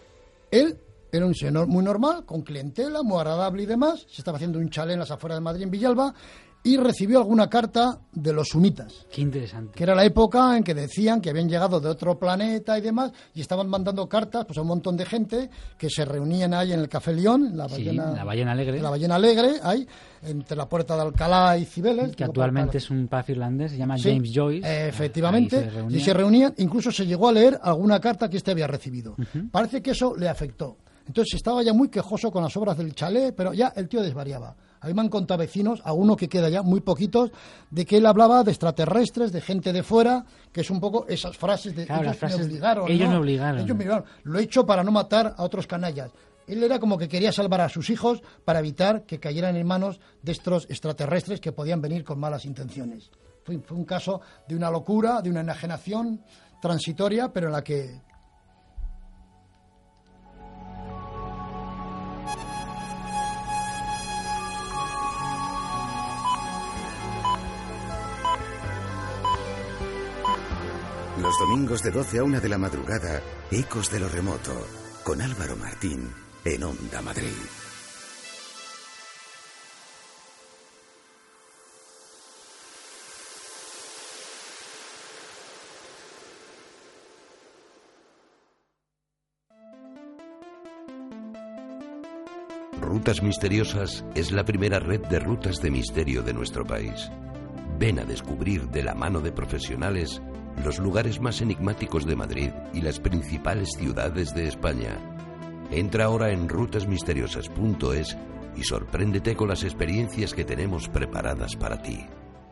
Speaker 5: Él era un señor muy normal, con clientela, muy agradable y demás. Se estaba haciendo un chalet en las afueras de Madrid, en Villalba, y recibió alguna carta de los sumitas,
Speaker 2: Qué interesante.
Speaker 5: que era la época en que decían que habían llegado de otro planeta y demás, y estaban mandando cartas pues a un montón de gente que se reunían ahí en el Café León, en la
Speaker 2: Sí,
Speaker 5: Ballena,
Speaker 2: la Ballena Alegre.
Speaker 5: La Ballena Alegre, ahí, entre la Puerta de Alcalá y Cibeles.
Speaker 2: Que actualmente es un pub irlandés, se llama
Speaker 5: Sí,
Speaker 2: James Joyce.
Speaker 5: efectivamente,
Speaker 2: Ahí se reunían.
Speaker 5: y se reunían, incluso se llegó a leer alguna carta que había recibido. Parece que eso le afectó. Entonces estaba ya muy quejoso con las obras del chalet, pero ya el tío desvariaba. A mí me han contado vecinos, a uno que queda ya, muy poquitos, de que él hablaba de extraterrestres, de gente de fuera, que es un poco esas frases de
Speaker 2: Claro, las
Speaker 5: ellos me
Speaker 2: frases,
Speaker 5: obligaron.
Speaker 2: ellos
Speaker 5: ¿no?
Speaker 2: me obligaron.
Speaker 5: Ellos me obligaron. Lo he hecho para no matar a otros canallas. Él era como que quería salvar a sus hijos para evitar que cayeran en manos de estos extraterrestres que podían venir con malas intenciones. Fue un caso de una locura, de una enajenación transitoria, pero en la que...
Speaker 1: Los domingos de 12 a 1 de la madrugada, Ecos de lo Remoto, con Álvaro Martín, en Onda Madrid.
Speaker 6: Rutas Misteriosas es la primera red de rutas de misterio de nuestro país. Ven a descubrir de la mano de profesionales los lugares más enigmáticos de Madrid y las principales ciudades de España. Entra ahora en rutasmisteriosas.es y sorpréndete con las experiencias que tenemos preparadas para ti.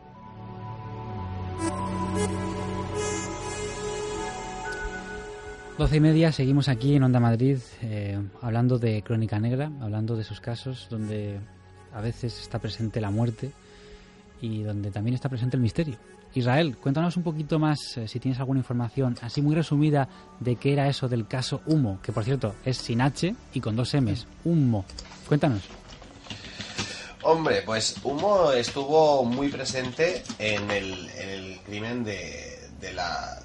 Speaker 2: Doce y media, seguimos aquí en Onda Madrid hablando de Crónica Negra, hablando de esos casos donde a veces está presente la muerte y donde también está presente el misterio. Israel, cuéntanos un poquito más, si tienes alguna información así muy resumida, de qué era eso del caso Humo, que por cierto es sin H y con 2 M's, Humo. Cuéntanos.
Speaker 3: Hombre, pues Humo estuvo muy presente en el crimen de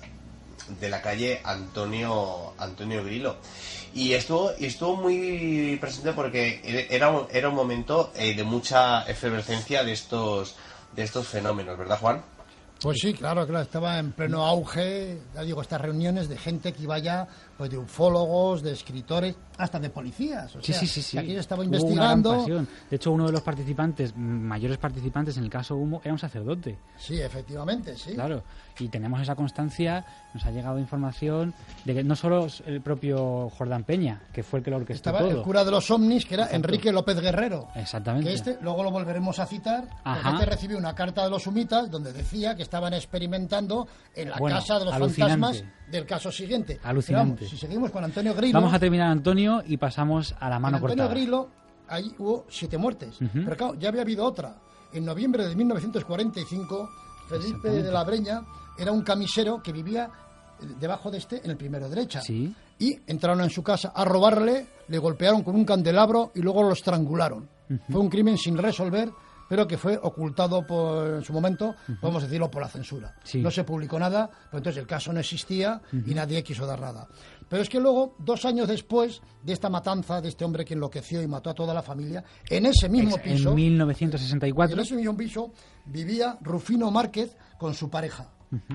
Speaker 3: la calle Antonio Grillo. Y estuvo muy presente porque era un momento de mucha efervescencia de estos fenómenos, ¿verdad, Juan?
Speaker 5: Pues sí, claro, estaba en pleno auge, ya digo, estas reuniones de gente que iba ya, pues de ufólogos, de escritores, hasta de policías. O sea,
Speaker 2: sí.
Speaker 5: Aquí estaba
Speaker 2: Hubo
Speaker 5: investigando.
Speaker 2: una gran pasión. De hecho, uno de los mayores participantes en el caso Humo, era un sacerdote.
Speaker 5: Sí, efectivamente, sí.
Speaker 2: Claro, y tenemos esa constancia, nos ha llegado información de que no solo el propio Jordán Peña, que fue el que lo orquestó
Speaker 5: Estaba
Speaker 2: todo.
Speaker 5: el cura de los ovnis, que era
Speaker 2: Exacto.
Speaker 5: Enrique López Guerrero.
Speaker 2: Exactamente.
Speaker 5: Que luego lo volveremos a citar,
Speaker 2: Ajá.
Speaker 5: porque recibió una carta de los humitas donde decía que estaban experimentando en la
Speaker 2: Bueno,
Speaker 5: casa de los
Speaker 2: alucinante.
Speaker 5: fantasmas del caso siguiente.
Speaker 2: Alucinante.
Speaker 5: Pero vamos, si seguimos con Antonio Grillo...
Speaker 2: Vamos a terminar, Antonio, y pasamos a la mano
Speaker 5: Antonio
Speaker 2: cortada.
Speaker 5: Grillo, ahí hubo 7 muertes.
Speaker 2: Ujú.
Speaker 5: Pero claro, ya había habido otra. En noviembre de 1945, Felipe de la Breña era un camisero que vivía debajo de en el primero derecha.
Speaker 2: Sí.
Speaker 5: Y entraron en su casa a robarle, le golpearon con un candelabro y luego lo estrangularon. Fue un crimen sin resolver, pero que fue ocultado en su momento, podemos decirlo, por la censura.
Speaker 2: Sí.
Speaker 5: No se publicó nada, pues entonces el caso no existía y nadie quiso dar nada. Pero es que luego, 2 años después de esta matanza, de este hombre que enloqueció y mató a toda la familia, en ese mismo piso...
Speaker 2: En 1964.
Speaker 5: En ese mismo piso vivía Rufino Márquez con su pareja.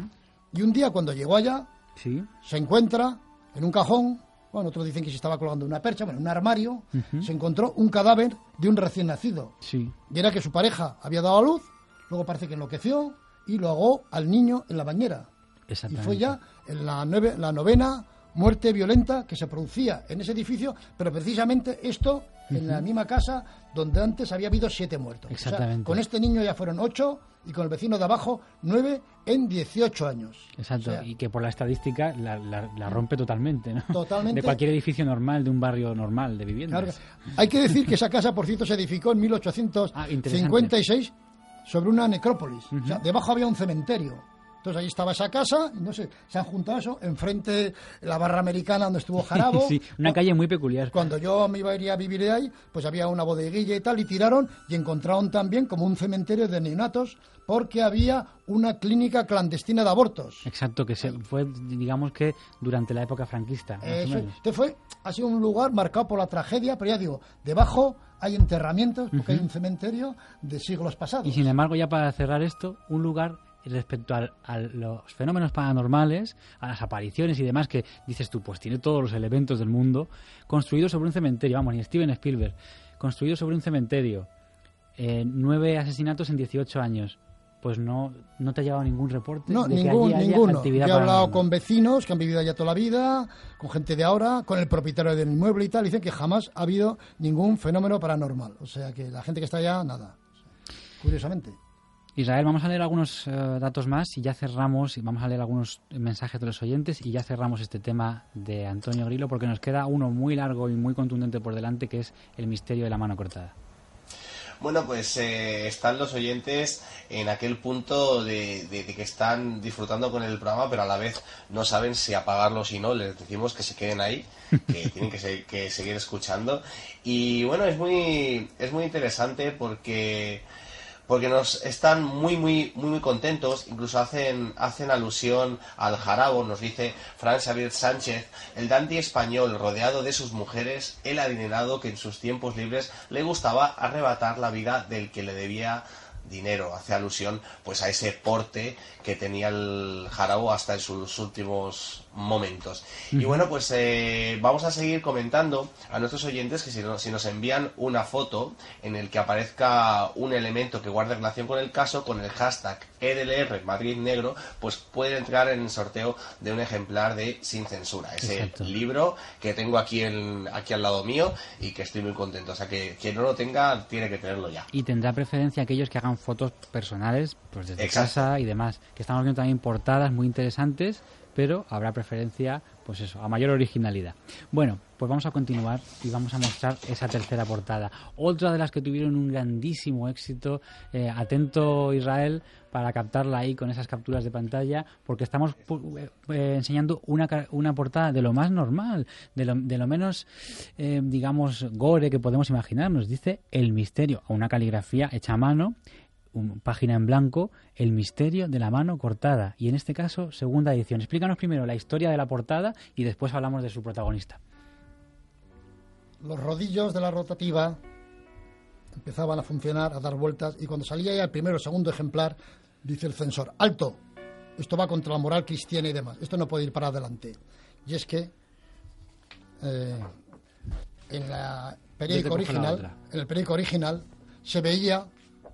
Speaker 5: Y un día, cuando llegó allá,
Speaker 2: Sí.
Speaker 5: se encuentra en un cajón, bueno, otros dicen que se estaba colgando una percha, bueno, en un armario, se encontró un cadáver de un recién nacido.
Speaker 2: Sí.
Speaker 5: Y era que su pareja había dado a luz, luego parece que enloqueció y lo ahogó al niño en la bañera. Y
Speaker 2: Exactamente.
Speaker 5: fue ya en la 9ª muerte violenta que se producía en ese edificio, pero precisamente esto en la misma casa donde antes había habido 7 muertos.
Speaker 2: Exactamente.
Speaker 5: O sea, con este niño ya fueron 8 y con el vecino de abajo 9 en 18 años.
Speaker 2: Exacto,
Speaker 5: O sea,
Speaker 2: y que por la estadística la rompe totalmente, ¿no?
Speaker 5: Totalmente.
Speaker 2: De cualquier edificio normal, de un barrio normal de viviendas.
Speaker 5: claro, hay que decir que esa casa, por cierto, se edificó en 1856 sobre una necrópolis. O sea, debajo había un cementerio. Entonces ahí estaba esa casa, y no sé, se han juntado eso, enfrente la barra americana donde estuvo Jarabo.
Speaker 2: Sí, una calle muy peculiar.
Speaker 5: Cuando yo me iba a ir a vivir de ahí, pues había una bodeguilla y tal, y tiraron, y encontraron también como un cementerio de neonatos, porque había una clínica clandestina de abortos.
Speaker 2: Exacto, que fue, digamos que durante la época franquista, más o
Speaker 5: Eso,
Speaker 2: menos.
Speaker 5: entonces ha sido un lugar marcado por la tragedia, pero ya digo, debajo hay enterramientos, porque hay un cementerio de siglos pasados.
Speaker 2: Y sin embargo, ya para cerrar esto, un lugar respecto a los fenómenos paranormales, a las apariciones y demás, que dices tú, pues tiene todos los elementos del mundo, construido sobre un cementerio, vamos, ni Steven Spielberg, construido sobre un cementerio, 9 asesinatos en 18 años. Pues no te ha llevado ningún reporte.
Speaker 5: No,
Speaker 2: de que
Speaker 5: ninguno.
Speaker 2: allí haya
Speaker 5: Yo
Speaker 2: actividad
Speaker 5: he hablado
Speaker 2: paranormal.
Speaker 5: con vecinos que han vivido allá toda la vida, con gente de ahora, con el propietario del inmueble y tal, y dicen que jamás ha habido ningún fenómeno paranormal. O sea, que la gente que está allá, nada. Curiosamente.
Speaker 2: Israel, vamos a leer algunos datos más y ya cerramos, y vamos a leer algunos mensajes de los oyentes y ya cerramos este tema de Antonio Grillo, porque nos queda uno muy largo y muy contundente por delante, que es el misterio de la mano cortada.
Speaker 3: Bueno, pues están los oyentes en aquel punto de que están disfrutando con el programa, pero a la vez no saben si apagarlo o si no. Les decimos que se queden ahí, que tienen que seguir escuchando. Y bueno, es muy interesante porque nos están muy contentos, incluso hacen alusión al jarabo. Nos dice Fran Xavier Sánchez: el dandy español rodeado de sus mujeres, el adinerado que en sus tiempos libres le gustaba arrebatar la vida del que le debía dinero. Hace alusión pues a ese porte que tenía el jarabo hasta en sus últimos momentos. Y bueno, pues vamos a seguir comentando a nuestros oyentes que si nos envían una foto en el que aparezca un elemento que guarde relación con el caso, con el hashtag EDLR Madrid Negro, pues pueden entrar en el sorteo de un ejemplar de Sin Censura, ese
Speaker 2: Exacto.
Speaker 3: libro que tengo aquí al lado mío y que estoy muy contento. O sea que quien no lo tenga tiene que tenerlo ya.
Speaker 2: Y tendrá preferencia aquellos que hagan fotos personales, pues desde
Speaker 3: Exacto.
Speaker 2: casa y demás, que estamos viendo también portadas muy interesantes, pero habrá preferencia, pues eso, a mayor originalidad. Bueno, pues vamos a continuar y vamos a mostrar esa tercera portada. Otra de las que tuvieron un grandísimo éxito. Atento, Israel, para captarla ahí con esas capturas de pantalla, porque estamos enseñando una portada de lo más normal, de lo menos, digamos, gore que podemos imaginar. Nos dice El misterio, a una caligrafía hecha a mano, página en blanco, El misterio de la mano cortada, y en este caso segunda edición. Explícanos primero la historia de la portada y después hablamos de su protagonista.
Speaker 5: Los rodillos de la rotativa empezaban a funcionar, a dar vueltas, y cuando salía ya el primero o segundo ejemplar, dice el censor: ¡alto! Esto va contra la moral cristiana y demás, esto no puede ir para adelante. Y es que en el periódico original se veía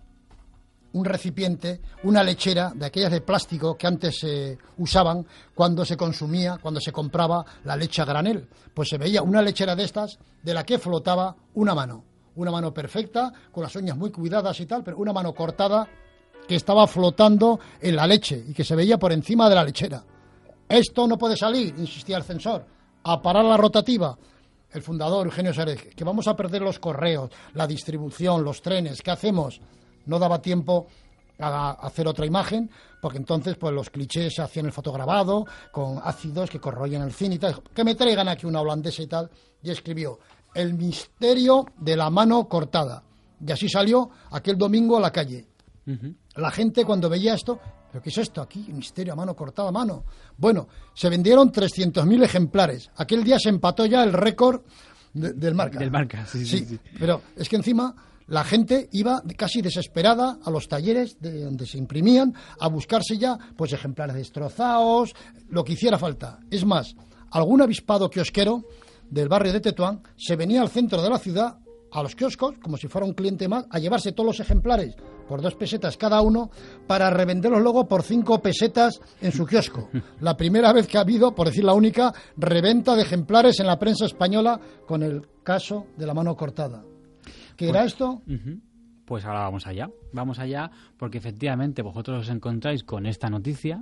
Speaker 5: un recipiente, una lechera de aquellas de plástico que antes se usaban cuando se consumía, cuando se compraba la leche a granel. Pues se veía una lechera de estas de la que flotaba una mano perfecta, con las uñas muy cuidadas y tal, pero una mano cortada que estaba flotando en la leche y que se veía por encima de la lechera. Esto no puede salir, insistía el censor, a parar la rotativa. El fundador, Eugenio Sárez: que vamos a perder los correos, la distribución, los trenes, ¿qué hacemos? No daba tiempo a hacer otra imagen, porque entonces pues los clichés se hacían el fotograbado con ácidos que corroían el cine y tal. Que me traigan aquí una holandesa y tal. Y escribió: El misterio de la mano cortada. Y así salió aquel domingo a la calle. Uh-huh. La gente, cuando veía esto: ¿pero qué es esto aquí? Misterio a mano cortada, mano. Bueno, se vendieron 300.000 ejemplares. Aquel día se empató ya el récord del Marca.
Speaker 2: Del Marca, sí.
Speaker 5: Pero es que encima la gente iba casi desesperada a los talleres de donde se imprimían a buscarse ya pues ejemplares destrozados, lo que hiciera falta. Es más, algún avispado kiosquero del barrio de Tetuán se venía al centro de la ciudad, a los kioscos, como si fuera un cliente más, a llevarse todos los ejemplares por 2 pesetas cada uno, para revenderlos luego por 5 pesetas en su kiosco. La primera vez que ha habido, por decir la única, reventa de ejemplares en la prensa española con el caso de la mano cortada. ¿Qué era esto?
Speaker 2: Uh-huh. Pues ahora vamos allá, porque efectivamente vosotros os encontráis con esta noticia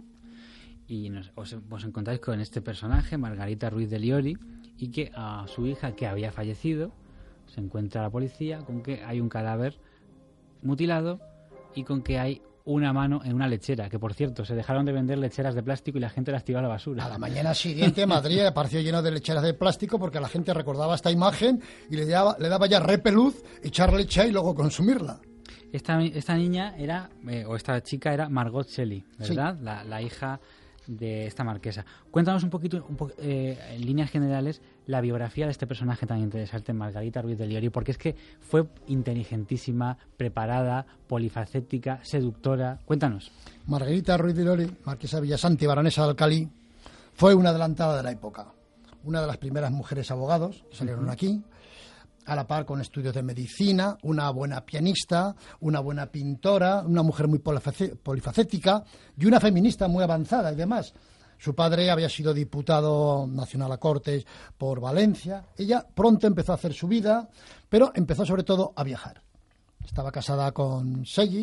Speaker 2: y os encontráis con este personaje, Margarita Ruiz de Liori, y que a su hija, que había fallecido, se encuentra la policía con que hay un cadáver mutilado y con que hay una mano en una lechera, que por cierto se dejaron de vender lecheras de plástico y la gente las tiró a la basura.
Speaker 5: A la mañana siguiente Madrid apareció lleno de lecheras de plástico porque la gente recordaba esta imagen y le daba ya repelús echar leche y luego consumirla.
Speaker 2: Esta niña era, o esta chica era Margot Shelley, ¿verdad? Sí. La hija de esta marquesa. Cuéntanos un poquito, en líneas generales, la biografía de este personaje tan interesante, Margarita Ruiz de Liori, porque es que fue inteligentísima, preparada, polifacética, seductora. Cuéntanos.
Speaker 5: Margarita Ruiz de Liori, marquesa Villasanti, baronesa de Alcalí, fue una adelantada de la época. Una de las primeras mujeres abogados que salieron aquí, a la par con estudios de medicina, una buena pianista, una buena pintora, una mujer muy polifacética y una feminista muy avanzada y demás. Su padre había sido diputado nacional a Cortes por Valencia. Ella pronto empezó a hacer su vida, pero empezó sobre todo a viajar. Estaba casada con Segui,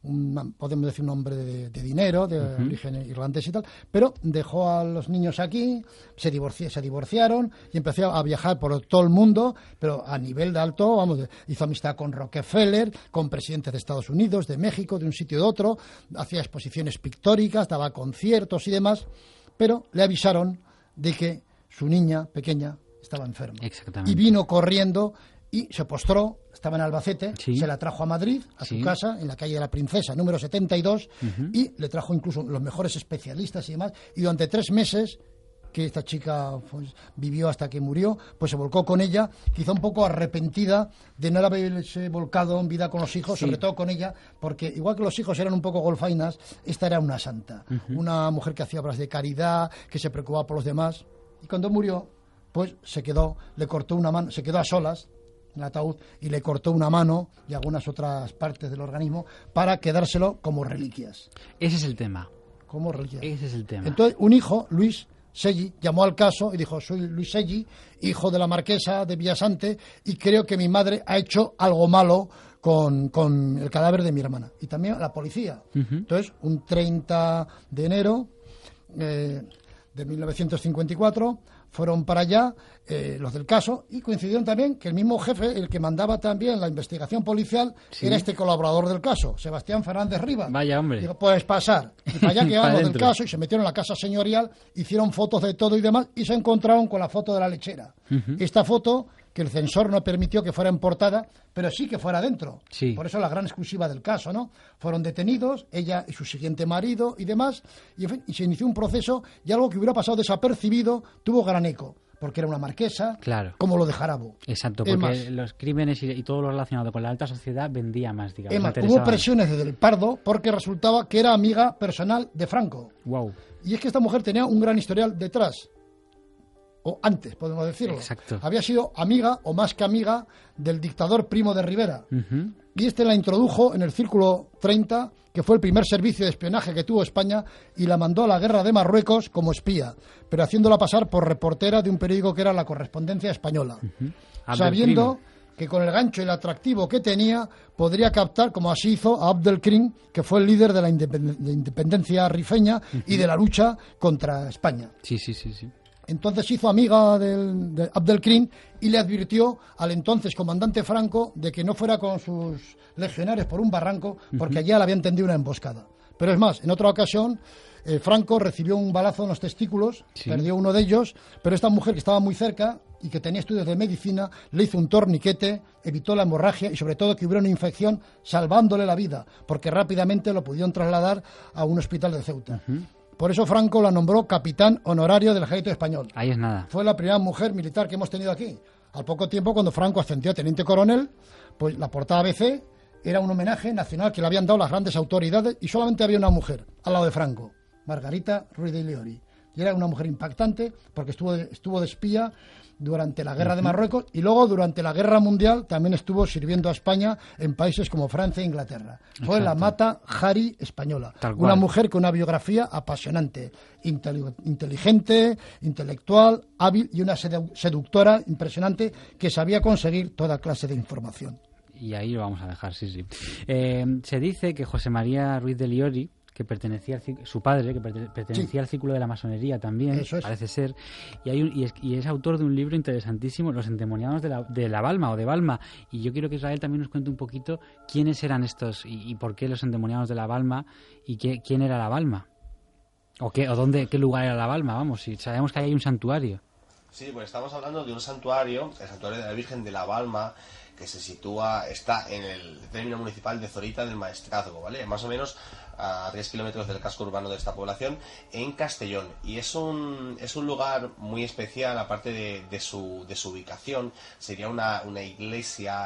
Speaker 5: podemos decir un hombre de dinero, de origen irlandés y tal, pero dejó a los niños aquí, se divorciaron y empezó a viajar por todo el mundo, pero a nivel de alto, vamos, hizo amistad con Rockefeller, con presidentes de Estados Unidos, de México, de un sitio de otro, hacía exposiciones pictóricas, daba conciertos y demás, pero le avisaron de que su niña pequeña estaba enferma.
Speaker 2: Exactamente.
Speaker 5: Y vino corriendo y se postró, estaba en Albacete,
Speaker 2: sí.
Speaker 5: Se la trajo a Madrid, a su casa, en la calle de la Princesa, número 72, y le trajo incluso los mejores especialistas y demás, y durante 3 meses, que esta chica pues, vivió hasta que murió, pues se volcó con ella, quizá un poco arrepentida de no haberse volcado en vida con los hijos, sobre todo con ella, porque igual que los hijos eran un poco golfainas, esta era una santa, una mujer que hacía obras de caridad, que se preocupaba por los demás, y cuando murió, pues le cortó una mano, se quedó a solas en el ataúd y le cortó una mano y algunas otras partes del organismo para quedárselo como reliquias.
Speaker 2: Ese es el tema.
Speaker 5: Como reliquias.
Speaker 2: Ese es el tema.
Speaker 5: Entonces, un hijo, Luis Seggi, llamó al caso y dijo: soy Luis Seggi, hijo de la marquesa de Villasante, y creo que mi madre ha hecho algo malo con el cadáver de mi hermana. Y también la policía. Entonces, un 30 de enero de 1954... fueron para allá los del caso y coincidieron también que el mismo jefe, el que mandaba también la investigación policial, era este colaborador del caso, Sebastián Fernández Rivas.
Speaker 2: Vaya, hombre.
Speaker 5: Digo, pues pasar. Y para allá que iban los del caso y se metieron en la casa señorial, hicieron fotos de todo y demás y se encontraron con la foto de la lechera. Esta foto que el censor no permitió que fuera en portada, pero sí que fuera dentro.
Speaker 2: Sí.
Speaker 5: Por eso la gran exclusiva del caso, ¿no? Fueron detenidos, ella y su siguiente marido y demás, y, en fin, y se inició un proceso y algo que hubiera pasado desapercibido tuvo gran eco, porque era una marquesa,
Speaker 2: claro,
Speaker 5: como lo de Jarabo.
Speaker 2: Exacto, porque los crímenes y todo lo relacionado con la alta sociedad vendía más, digamos.
Speaker 5: Hubo presiones desde el Pardo porque resultaba que era amiga personal de Franco.
Speaker 2: Wow.
Speaker 5: Y es que esta mujer tenía un gran historial detrás. O antes, podemos decirlo.
Speaker 2: Exacto.
Speaker 5: Había sido amiga, o más que amiga, del dictador Primo de Rivera. Y este la introdujo en el Círculo 30, que fue el primer servicio de espionaje que tuvo España, y la mandó a la guerra de Marruecos como espía, pero haciéndola pasar por reportera de un periódico que era La Correspondencia Española. Sabiendo que con el gancho y el atractivo que tenía, podría captar, como así hizo, a Abdelkrim, que fue el líder de la independencia rifeña y de la lucha contra España.
Speaker 2: Sí.
Speaker 5: Entonces hizo amiga de Abdelkrim y le advirtió al entonces comandante Franco de que no fuera con sus legionarios por un barranco, porque allá le habían tendido una emboscada. Pero es más, en otra ocasión, Franco recibió un balazo en los testículos, perdió uno de ellos, pero esta mujer que estaba muy cerca y que tenía estudios de medicina, le hizo un torniquete, evitó la hemorragia y sobre todo que hubiera una infección, salvándole la vida, porque rápidamente lo pudieron trasladar a un hospital de Ceuta. Por eso Franco la nombró capitán honorario del ejército español.
Speaker 2: Ahí es nada.
Speaker 5: Fue la primera mujer militar que hemos tenido aquí. Al poco tiempo, cuando Franco ascendió a teniente coronel, pues la portada ABC era un homenaje nacional que le habían dado las grandes autoridades y solamente había una mujer al lado de Franco, Margarita Ruiz de Liori. Y era una mujer impactante porque estuvo de espía durante la guerra de Marruecos y luego durante la guerra mundial también estuvo sirviendo a España en países como Francia e Inglaterra. Fue la Mata Hari española. Una mujer con una biografía apasionante, inteligente, intelectual, hábil y una seductora impresionante que sabía conseguir toda clase de información.
Speaker 2: Y ahí lo vamos a dejar, sí. Se dice que José María Ruiz de Liori, que pertenecía su padre, que pertenecía al círculo de la masonería también, parece ser, y es autor de un libro interesantísimo, Los endemoniados de la Balma o de Balma, y yo quiero que Israel también nos cuente un poquito quiénes eran estos y por qué los endemoniados de la Balma y quién era la Balma, o qué lugar era la Balma, vamos, si sabemos que ahí hay un santuario.
Speaker 3: Sí, pues estamos hablando de un santuario, el santuario de la Virgen de la Balma, que está en el término municipal de Zorita del Maestrazgo, ¿vale? Más o menos a 3 kilómetros del casco urbano de esta población, en Castellón. Y es un lugar muy especial, aparte de su ubicación. Sería una iglesia,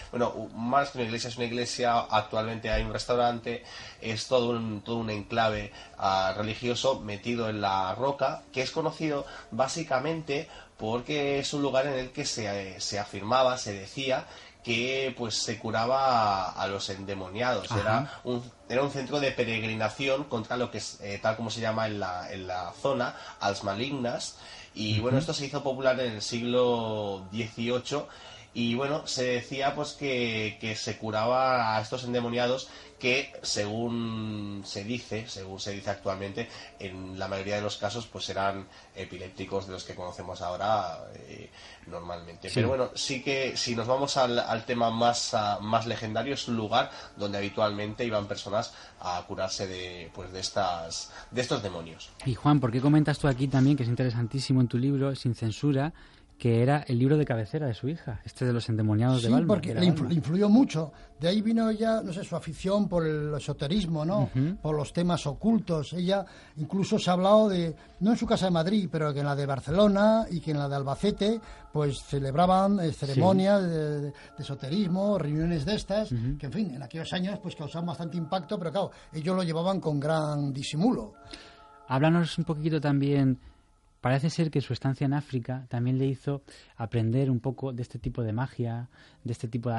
Speaker 3: más que una iglesia, es una iglesia. Actualmente hay un restaurante, es todo un enclave religioso metido en la roca, que es conocido básicamente porque es un lugar en el que se afirmaba, se decía que pues se curaba a los endemoniados. Era un centro de peregrinación contra lo que es, tal como se llama en la zona, als malignas. Y bueno, esto se hizo popular en el siglo XVIII Y bueno, se decía pues que se curaba a estos endemoniados que según se dice actualmente, en la mayoría de los casos pues eran epilépticos de los que conocemos ahora normalmente. Sí. Pero bueno, sí que si nos vamos al tema más legendario, es un lugar donde habitualmente iban personas a curarse de estos demonios.
Speaker 2: Y Juan, ¿por qué comentas tú aquí también, que es interesantísimo en tu libro, Sin Censura, que era el libro de cabecera de su hija, de los endemoniados de Balma?
Speaker 5: Sí, porque le influyó mucho. De ahí vino ella, no sé, su afición por el esoterismo, ¿no? Por los temas ocultos. Ella incluso se ha hablado de, no en su casa de Madrid, pero que en la de Barcelona y que en la de Albacete, pues celebraban ceremonias de esoterismo, reuniones de estas, que en fin, en aquellos años pues causaban bastante impacto, pero claro, ellos lo llevaban con gran disimulo.
Speaker 2: Háblanos un poquito también. Parece ser que su estancia en África también le hizo aprender un poco de este tipo de magia, de este tipo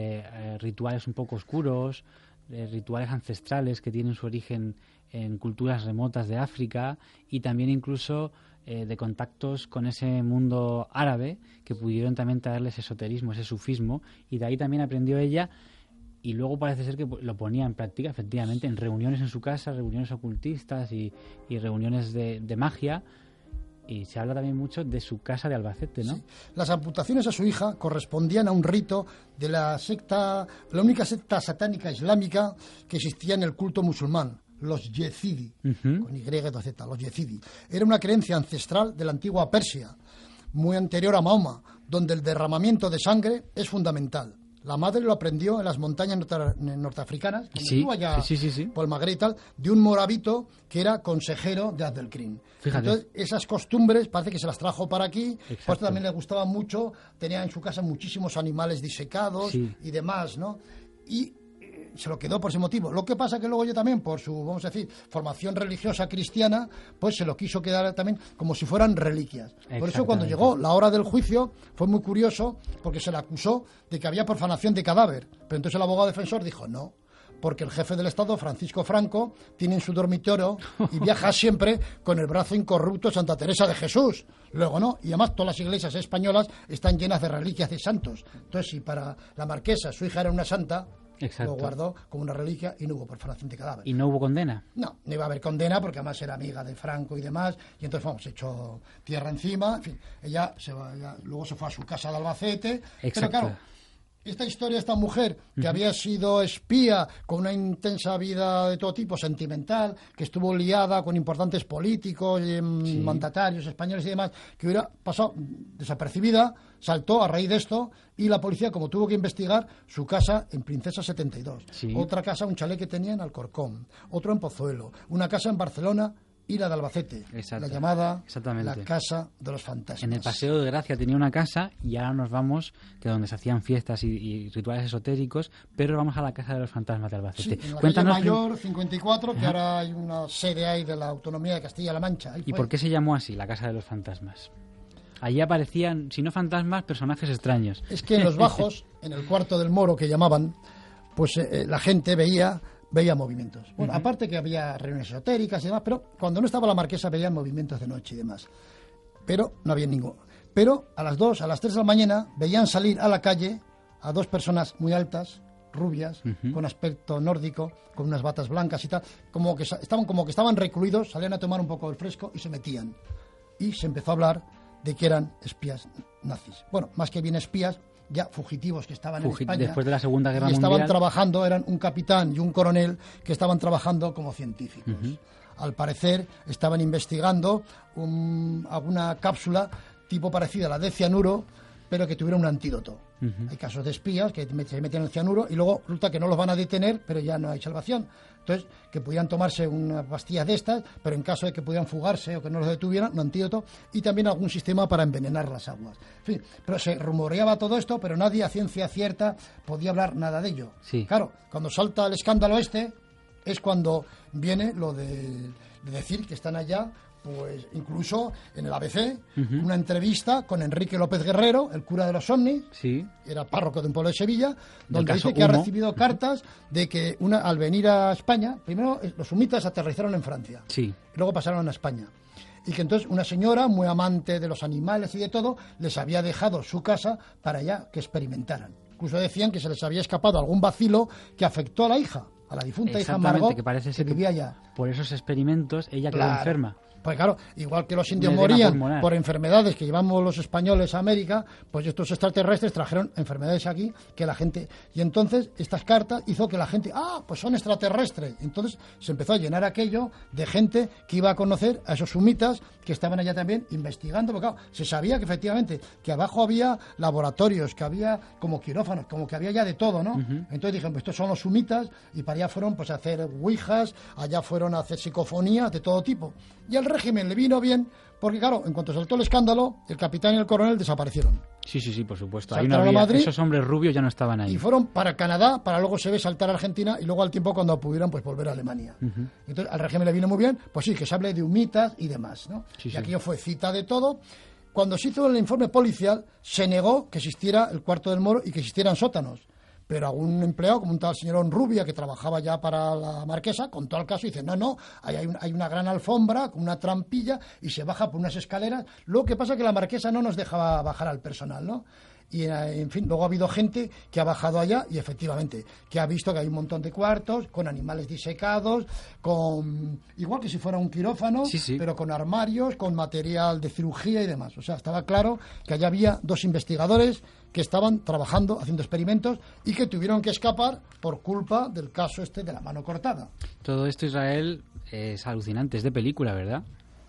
Speaker 2: de rituales un poco oscuros, de rituales ancestrales que tienen su origen en culturas remotas de África, y también incluso de contactos con ese mundo árabe que pudieron también traerle ese esoterismo, ese sufismo, y de ahí también aprendió ella. Y luego parece ser que lo ponía en práctica, efectivamente, en reuniones en su casa, reuniones ocultistas y reuniones de magia. Y se habla también mucho de su casa de Albacete, ¿no? Sí.
Speaker 5: Las amputaciones a su hija correspondían a un rito de la única secta satánica islámica que existía en el culto musulmán, los Yezidi, con Y, Z, los Yezidi. Era una creencia ancestral de la antigua Persia, muy anterior a Mahoma, donde el derramamiento de sangre es fundamental. La madre lo aprendió en las montañas norteafricanas, allá por el Magreb y tal, de un morabito que era consejero de Abdelkrim. Entonces, esas costumbres parece que se las trajo para aquí. Exacto. Por esto también le gustaba mucho. Tenía en su casa muchísimos animales disecados y demás, ¿no? Y se lo quedó por ese motivo. Lo que pasa que luego yo también, por su, vamos a decir, formación religiosa cristiana, pues se lo quiso quedar también como si fueran reliquias. Por eso cuando llegó la hora del juicio fue muy curioso, porque se le acusó de que había profanación de cadáver. Pero entonces el abogado defensor dijo no, porque el jefe del Estado, Francisco Franco, tiene en su dormitorio y viaja siempre con el brazo incorrupto de Santa Teresa de Jesús. Luego no, y además todas las iglesias españolas están llenas de reliquias de santos. Entonces, si para la marquesa su hija era una santa, lo guardó como una reliquia y no hubo profanación de cadáver.
Speaker 2: ¿Y no hubo condena?
Speaker 5: No iba a haber condena porque además era amiga de Franco y demás, y entonces vamos, echó tierra encima. En fin, ella luego se fue a su casa de Albacete. Pero claro, esta historia, esta mujer que había sido espía con una intensa vida de todo tipo, sentimental, que estuvo liada con importantes políticos, mandatarios españoles y demás, que hubiera pasado desapercibida, saltó a raíz de esto, y la policía, como tuvo que investigar, su casa en Princesa 72, otra casa, un chalet que tenía en Alcorcón, otro en Pozuelo, una casa en Barcelona y la de Albacete, la llamada la Casa de los Fantasmas.
Speaker 2: En el Paseo de Gracia tenía una casa, y ahora nos vamos, que donde se hacían fiestas y rituales esotéricos, pero vamos a la Casa de los Fantasmas de Albacete.
Speaker 5: Sí, en la Cuéntanos calle Mayor 54, que ahora hay una sede ahí de la Autonomía de Castilla-La Mancha.
Speaker 2: ¿Y por qué se llamó así, la Casa de los Fantasmas? Allí aparecían, si no fantasmas, personajes extraños.
Speaker 5: Es que en los bajos, en el cuarto del Moro que llamaban, pues la gente veía movimientos. Bueno, aparte que había reuniones esotéricas y demás, pero cuando no estaba la marquesa veían movimientos de noche y demás. Pero no había ninguno. Pero a las 2, a las 3 de la mañana veían salir a la calle a dos personas muy altas, rubias, con aspecto nórdico, con unas batas blancas y tal, como que estaban recluidos, salían a tomar un poco el fresco y se metían. Y se empezó a hablar de que eran espías nazis. Bueno, más que bien espías, ya fugitivos que estaban en España.
Speaker 2: Después de la Segunda Guerra Mundial.
Speaker 5: Estaban trabajando, eran un capitán y un coronel que estaban trabajando como científicos. Al parecer estaban investigando alguna cápsula tipo parecida a la de cianuro, pero que tuviera un antídoto. Hay casos de espías que se meten el cianuro y luego resulta que no los van a detener, pero ya no hay salvación. Entonces, que pudieran tomarse una pastilla de estas, pero en caso de que pudieran fugarse o que no los detuvieran, un antídoto, y también algún sistema para envenenar las aguas. En fin, pero se rumoreaba todo esto, pero nadie a ciencia cierta podía hablar nada de ello. Claro, cuando salta el escándalo es cuando viene lo de decir que están allá pues incluso en el ABC, una entrevista con Enrique López Guerrero, el cura de los ovnis, era párroco de un pueblo de Sevilla, donde dice que ha recibido cartas de que al venir a España, primero los humitas aterrizaron en Francia, y luego pasaron a España. Y que entonces una señora, muy amante de los animales y de todo, les había dejado su casa para ya que experimentaran. Incluso decían que se les había escapado algún vacilo que afectó a la hija, a la difunta hija Margot, que vivía allá.
Speaker 2: Por esos experimentos ella quedó enferma.
Speaker 5: Pues claro, igual que los indios morían por enfermedades que llevamos los españoles a América, pues estos extraterrestres trajeron enfermedades aquí que la gente... Y entonces estas cartas hizo que la gente... pues son extraterrestres. Entonces se empezó a llenar aquello de gente que iba a conocer a esos humitas que estaban allá también investigando. Porque claro, se sabía que efectivamente que abajo había laboratorios, que había como quirófanos, como que había ya de todo, ¿no? Entonces dijeron, pues estos son los humitas, y para allá fueron pues a hacer ouijas, allá fueron a hacer psicofonías de todo tipo. Y al régimen le vino bien, porque claro, en cuanto saltó el escándalo, el capitán y el coronel desaparecieron.
Speaker 2: Sí, por supuesto. Ahí no había, Madrid, esos hombres rubios ya no estaban ahí.
Speaker 5: Y fueron para Canadá, para luego se ve saltar a Argentina, y luego al tiempo cuando pudieran pues volver a Alemania. Entonces al régimen le vino muy bien, pues sí, que se hable de humitas y demás, ¿no? Y aquello fue cita de todo. Cuando se hizo el informe policial, se negó que existiera el cuarto del Moro y que existieran sótanos. Pero algún empleado, como un tal señor Onrubia, que trabajaba ya para la Marquesa, contó el caso y dice, no, hay una gran alfombra, con una trampilla, y se baja por unas escaleras. Lo que pasa es que la Marquesa no nos dejaba bajar al personal, ¿no? Y, en fin, luego ha habido gente que ha bajado allá y, efectivamente, que ha visto que hay un montón de cuartos con animales disecados, con igual que si fuera un quirófano, pero con armarios, con material de cirugía y demás. O sea, estaba claro que allá había dos investigadores que estaban trabajando, haciendo experimentos, y que tuvieron que escapar por culpa del caso de la mano cortada.
Speaker 2: Todo esto, Israel, es alucinante, es de película, ¿verdad?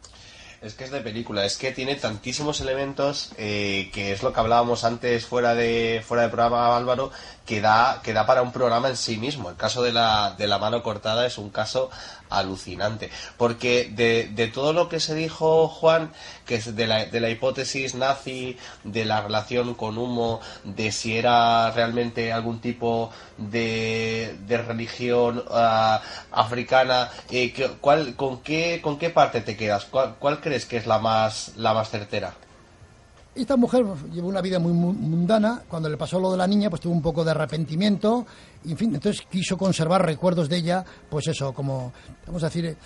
Speaker 3: Es que es de película, es que tiene tantísimos elementos, que es lo que hablábamos antes fuera de programa, Álvaro, que da para un programa en sí mismo. El caso de la mano cortada es un caso alucinante, porque de todo lo que se dijo, Juan, que es de la hipótesis nazi, de la relación con Humo, de si era realmente algún tipo de religión africana, ¿con qué parte te quedas? ¿Cuál crees que es la más certera?
Speaker 5: Esta mujer llevó una vida muy mundana. Cuando le pasó lo de la niña, pues tuvo un poco de arrepentimiento. Y, en fin, entonces quiso conservar recuerdos de ella, pues eso, como, vamos a decir,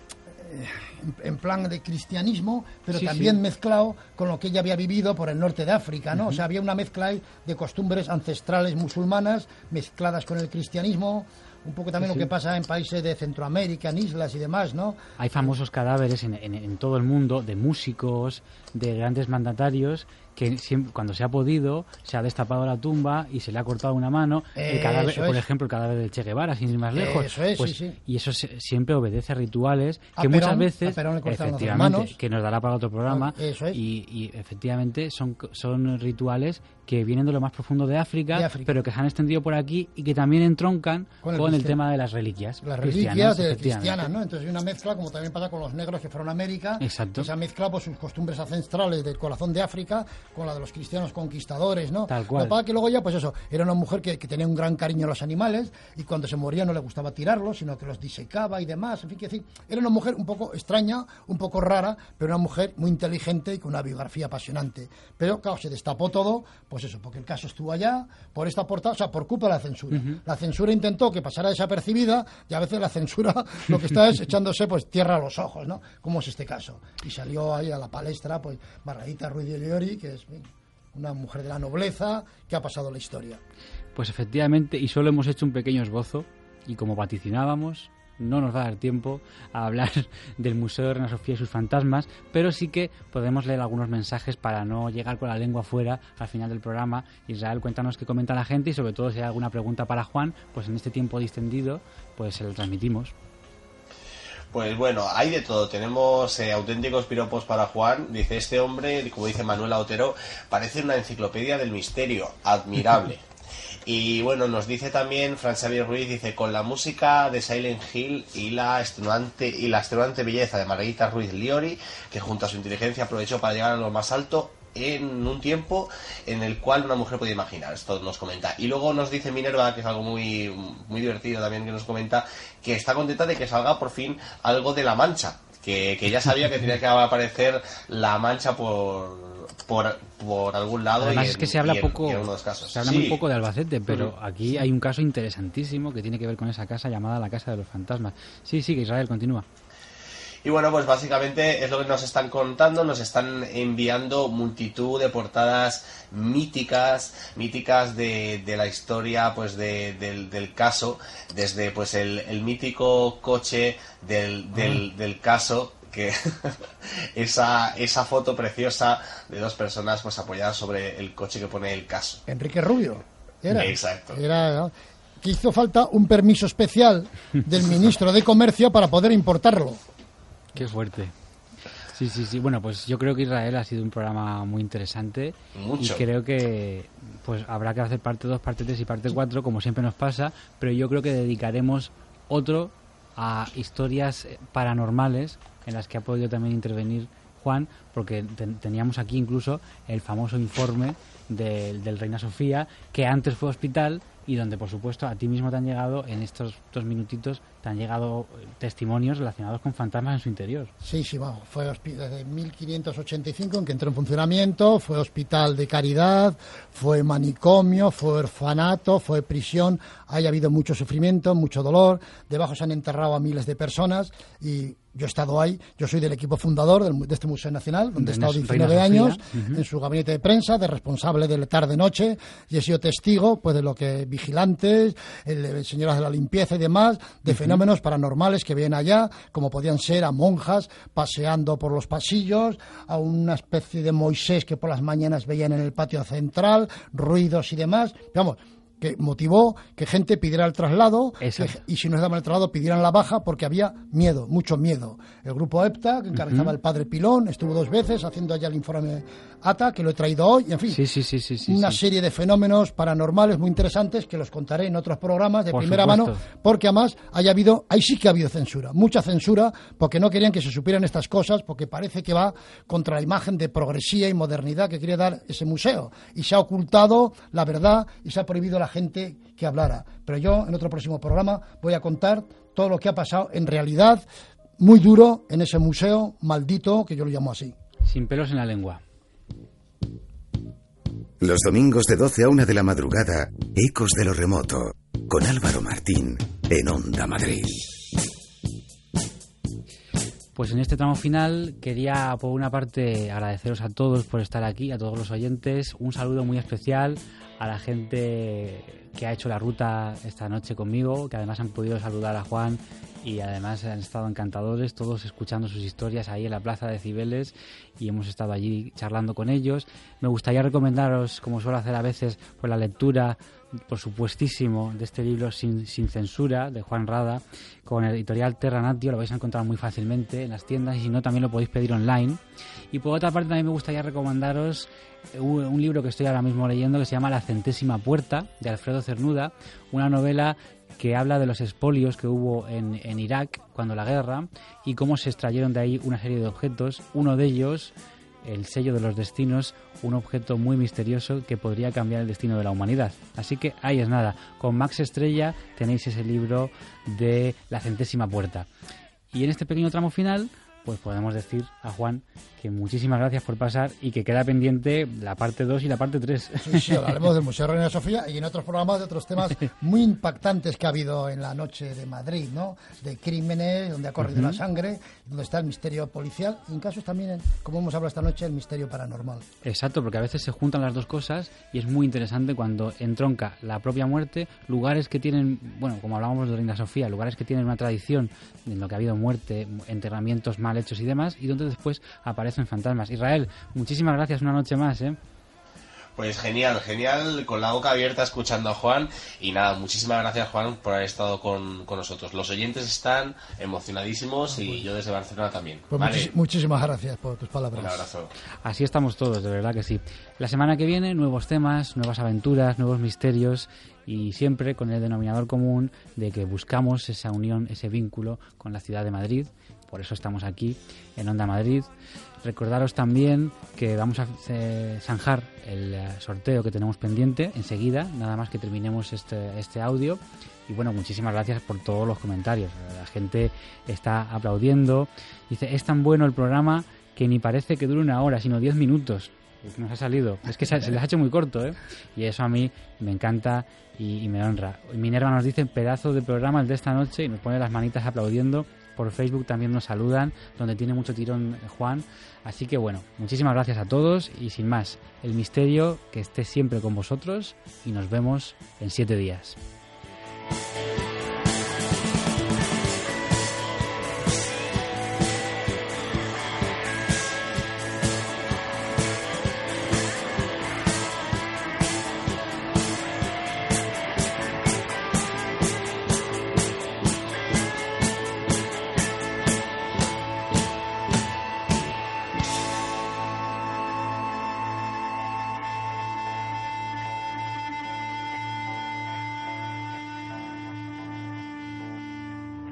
Speaker 5: en plan de cristianismo, pero también mezclado con lo que ella había vivido por el norte de África, ¿no? O sea, había una mezcla de costumbres ancestrales musulmanas mezcladas con el cristianismo. Un poco también lo que pasa en países de Centroamérica, en islas y demás, ¿no?
Speaker 2: Hay famosos cadáveres en todo el mundo de músicos, de grandes mandatarios, que siempre, cuando se ha podido, se ha destapado la tumba y se le ha cortado una mano. El cadáver, por ejemplo, el cadáver del Che Guevara, sin ir más lejos.
Speaker 5: Eso es,
Speaker 2: pues, y eso siempre obedece a rituales que muchas veces, efectivamente, que nos dará para otro programa, y efectivamente son rituales que vienen de lo más profundo de África, pero que se han extendido por aquí y que también entroncan con el tema de las reliquias.
Speaker 5: Las reliquias cristianas, ¿no? Entonces hay una mezcla, como también pasa con los negros que fueron a América.
Speaker 2: Exacto.
Speaker 5: Se ha mezclado por sus costumbres ancestrales del corazón de África con la de los cristianos conquistadores, ¿no?
Speaker 2: Tal cual.
Speaker 5: Lo que pasa es que luego ya, pues eso, era una mujer que tenía un gran cariño a los animales, y cuando se moría no le gustaba tirarlos, sino que los disecaba y demás. En fin, que decir, era una mujer un poco extraña, un poco rara, pero una mujer muy inteligente y con una biografía apasionante. Pero, claro, se destapó todo, pues eso, porque el caso estuvo allá, por esta portada, o sea, por culpa de la censura. La censura intentó que pasara desapercibida, y a veces la censura lo que está es echándose pues tierra a los ojos, ¿no? Como es este caso. Y salió ahí a la palestra, pues, Margarita Ruiz de Llori, que es una mujer de la nobleza que ha pasado la historia.
Speaker 2: Pues efectivamente, y solo hemos hecho un pequeño esbozo, y como vaticinábamos, no nos va a dar tiempo a hablar del Museo de Reina Sofía y sus fantasmas, pero sí que podemos leer algunos mensajes para no llegar con la lengua fuera al final del programa. Israel, cuéntanos qué comenta la gente, y sobre todo si hay alguna pregunta para Juan, pues en este tiempo distendido, pues se lo transmitimos.
Speaker 3: Pues bueno, hay de todo. Tenemos auténticos piropos para Juan. Dice, este hombre, como dice Manuela Otero, parece una enciclopedia del misterio. Admirable. Y bueno, nos dice también Fran Xavier Ruiz, dice, con la música de Silent Hill y la extenuante belleza de Margarita Ruiz Llori, que junto a su inteligencia aprovechó para llegar a lo más alto en un tiempo en el cual una mujer puede imaginar. Esto nos comenta. Y luego nos dice Minerva, que es algo muy, muy divertido también, que nos comenta que está contenta de que salga por fin algo de La Mancha, que ya sabía que tenía que aparecer la mancha por algún lado.
Speaker 2: Además es que se habla poco,
Speaker 3: en uno de los casos.
Speaker 2: se habla muy poco de Albacete, pero aquí hay un caso interesantísimo que tiene que ver con esa casa llamada la Casa de los Fantasmas. Sí, que Israel, continúa.
Speaker 3: Y bueno, pues básicamente es lo que nos están contando, nos están enviando multitud de portadas míticas de la historia, pues del caso, desde pues el mítico coche del caso, que esa foto preciosa de dos personas pues apoyadas sobre el coche que pone el caso.
Speaker 5: Enrique Rubio, era.
Speaker 3: Exacto.
Speaker 5: Era que hizo falta un permiso especial del ministro de Comercio para poder importarlo.
Speaker 2: Qué fuerte. Sí. Bueno, pues yo creo que Israel ha sido un programa muy interesante.
Speaker 3: Mucho.
Speaker 2: Y creo que pues habrá que hacer parte 2, parte 3 y parte 4, como siempre nos pasa, pero yo creo que dedicaremos otro a historias paranormales en las que ha podido también intervenir Juan, porque teníamos aquí incluso el famoso informe del Reina Sofía, que antes fue hospital y donde, por supuesto, a ti mismo te han llegado, en estos 2 minutitos, te han llegado testimonios relacionados con fantasmas en su interior.
Speaker 5: Sí, vamos, fue desde 1585 en que entró en funcionamiento, fue hospital de caridad, fue manicomio, fue orfanato, fue prisión, ha habido mucho sufrimiento, mucho dolor, debajo se han enterrado a miles de personas y yo he estado ahí, yo soy del equipo fundador de este Museo Nacional, donde he estado 19 años, en su gabinete de prensa, de responsable del tarde-noche, y he sido testigo pues de lo que vigilantes, señoras de la limpieza y demás, de fenómenos paranormales que ven allá, como podían ser a monjas paseando por los pasillos, a una especie de Moisés que por las mañanas veían en el patio central, ruidos y demás, vamos, que motivó que gente pidiera el traslado y si no les daban el traslado pidieran la baja porque había miedo, mucho miedo. El grupo EPTA, que encabezaba el padre Pilón, estuvo 2 veces haciendo allá el informe ATA, que lo he traído hoy, en fin, una serie de fenómenos paranormales muy interesantes que los contaré en otros programas de primera mano, porque además ahí sí que ha habido censura, mucha censura, porque no querían que se supieran estas cosas, porque parece que va contra la imagen de progresía y modernidad que quiere dar ese museo, y se ha ocultado la verdad y se ha prohibido a la gente que hablara. Pero yo en otro próximo programa voy a contar todo lo que ha pasado en realidad muy duro en ese museo maldito, que yo lo llamo así.
Speaker 2: Sin pelos en la lengua.
Speaker 1: Los domingos de 12 a 1 de la madrugada, Ecos de lo Remoto, con Álvaro Martín, en Onda Madrid.
Speaker 2: Pues en este tramo final quería, por una parte, agradeceros a todos por estar aquí, a todos los oyentes. Un saludo muy especial a la gente que ha hecho la ruta esta noche conmigo, que además han podido saludar a Juan y además han estado encantadores, todos escuchando sus historias ahí en la Plaza de Cibeles, y hemos estado allí charlando con ellos. Me gustaría recomendaros, como suelo hacer a veces, pues la lectura, por supuestísimo, de este libro Sin censura, de Juan Rada, con el editorial Terranatio. Lo vais a encontrar muy fácilmente en las tiendas, y si no, también lo podéis pedir online. Y por otra parte, también me gustaría recomendaros un libro que estoy ahora mismo leyendo, que se llama La centésima puerta, de Alfredo Cernuda, una novela que habla de los expolios que hubo en Irak cuando la guerra, y cómo se extrayeron de ahí una serie de objetos. Uno de ellos, el sello de los destinos, un objeto muy misterioso que podría cambiar el destino de la humanidad. Así que ahí es nada, con Max Estrella tenéis ese libro de La centésima puerta. Y en este pequeño tramo final, pues podemos decir a Juan que muchísimas gracias por pasar, y que queda pendiente la parte 2 y la parte 3.
Speaker 5: Sí, hablaremos del Museo Reina Sofía y en otros programas de otros temas muy impactantes que ha habido en la noche de Madrid, ¿no? De crímenes, donde ha corrido la sangre, donde está el misterio policial, y en casos también, como hemos hablado esta noche, el misterio paranormal.
Speaker 2: Exacto, porque a veces se juntan las dos cosas y es muy interesante cuando entronca la propia muerte, lugares que tienen, bueno, como hablábamos de Reina Sofía, lugares que tienen una tradición en lo que ha habido muerte, enterramientos mal hechos y demás, y donde después aparecen fantasmas. Israel, muchísimas gracias una noche más,
Speaker 3: Pues genial, con la boca abierta escuchando a Juan, y nada, muchísimas gracias, Juan, por haber estado con nosotros. Los oyentes están emocionadísimos y yo desde Barcelona también.
Speaker 5: Pues ¿vale? Muchísimas gracias por tus palabras.
Speaker 3: Un abrazo.
Speaker 2: Así estamos todos, de verdad que sí. La semana que viene, nuevos temas, nuevas aventuras, nuevos misterios, y siempre con el denominador común de que buscamos esa unión, ese vínculo con la ciudad de Madrid, por eso estamos aquí en Onda Madrid. Recordaros también que vamos a zanjar el sorteo que tenemos pendiente enseguida, nada más que terminemos este audio. Y bueno, muchísimas gracias por todos los comentarios. La gente está aplaudiendo. Dice, es tan bueno el programa que ni parece que dure 1 hora, sino 10 minutos. Que nos ha salido. Es que se les ha hecho muy corto, ¿eh? Y eso a mí me encanta y me honra. Minerva nos dice, pedazo de programa el de esta noche, y nos pone las manitas aplaudiendo. Por Facebook también nos saludan, donde tiene mucho tirón Juan. Así que bueno, muchísimas gracias a todos y sin más, el misterio que esté siempre con vosotros y nos vemos en 7 días.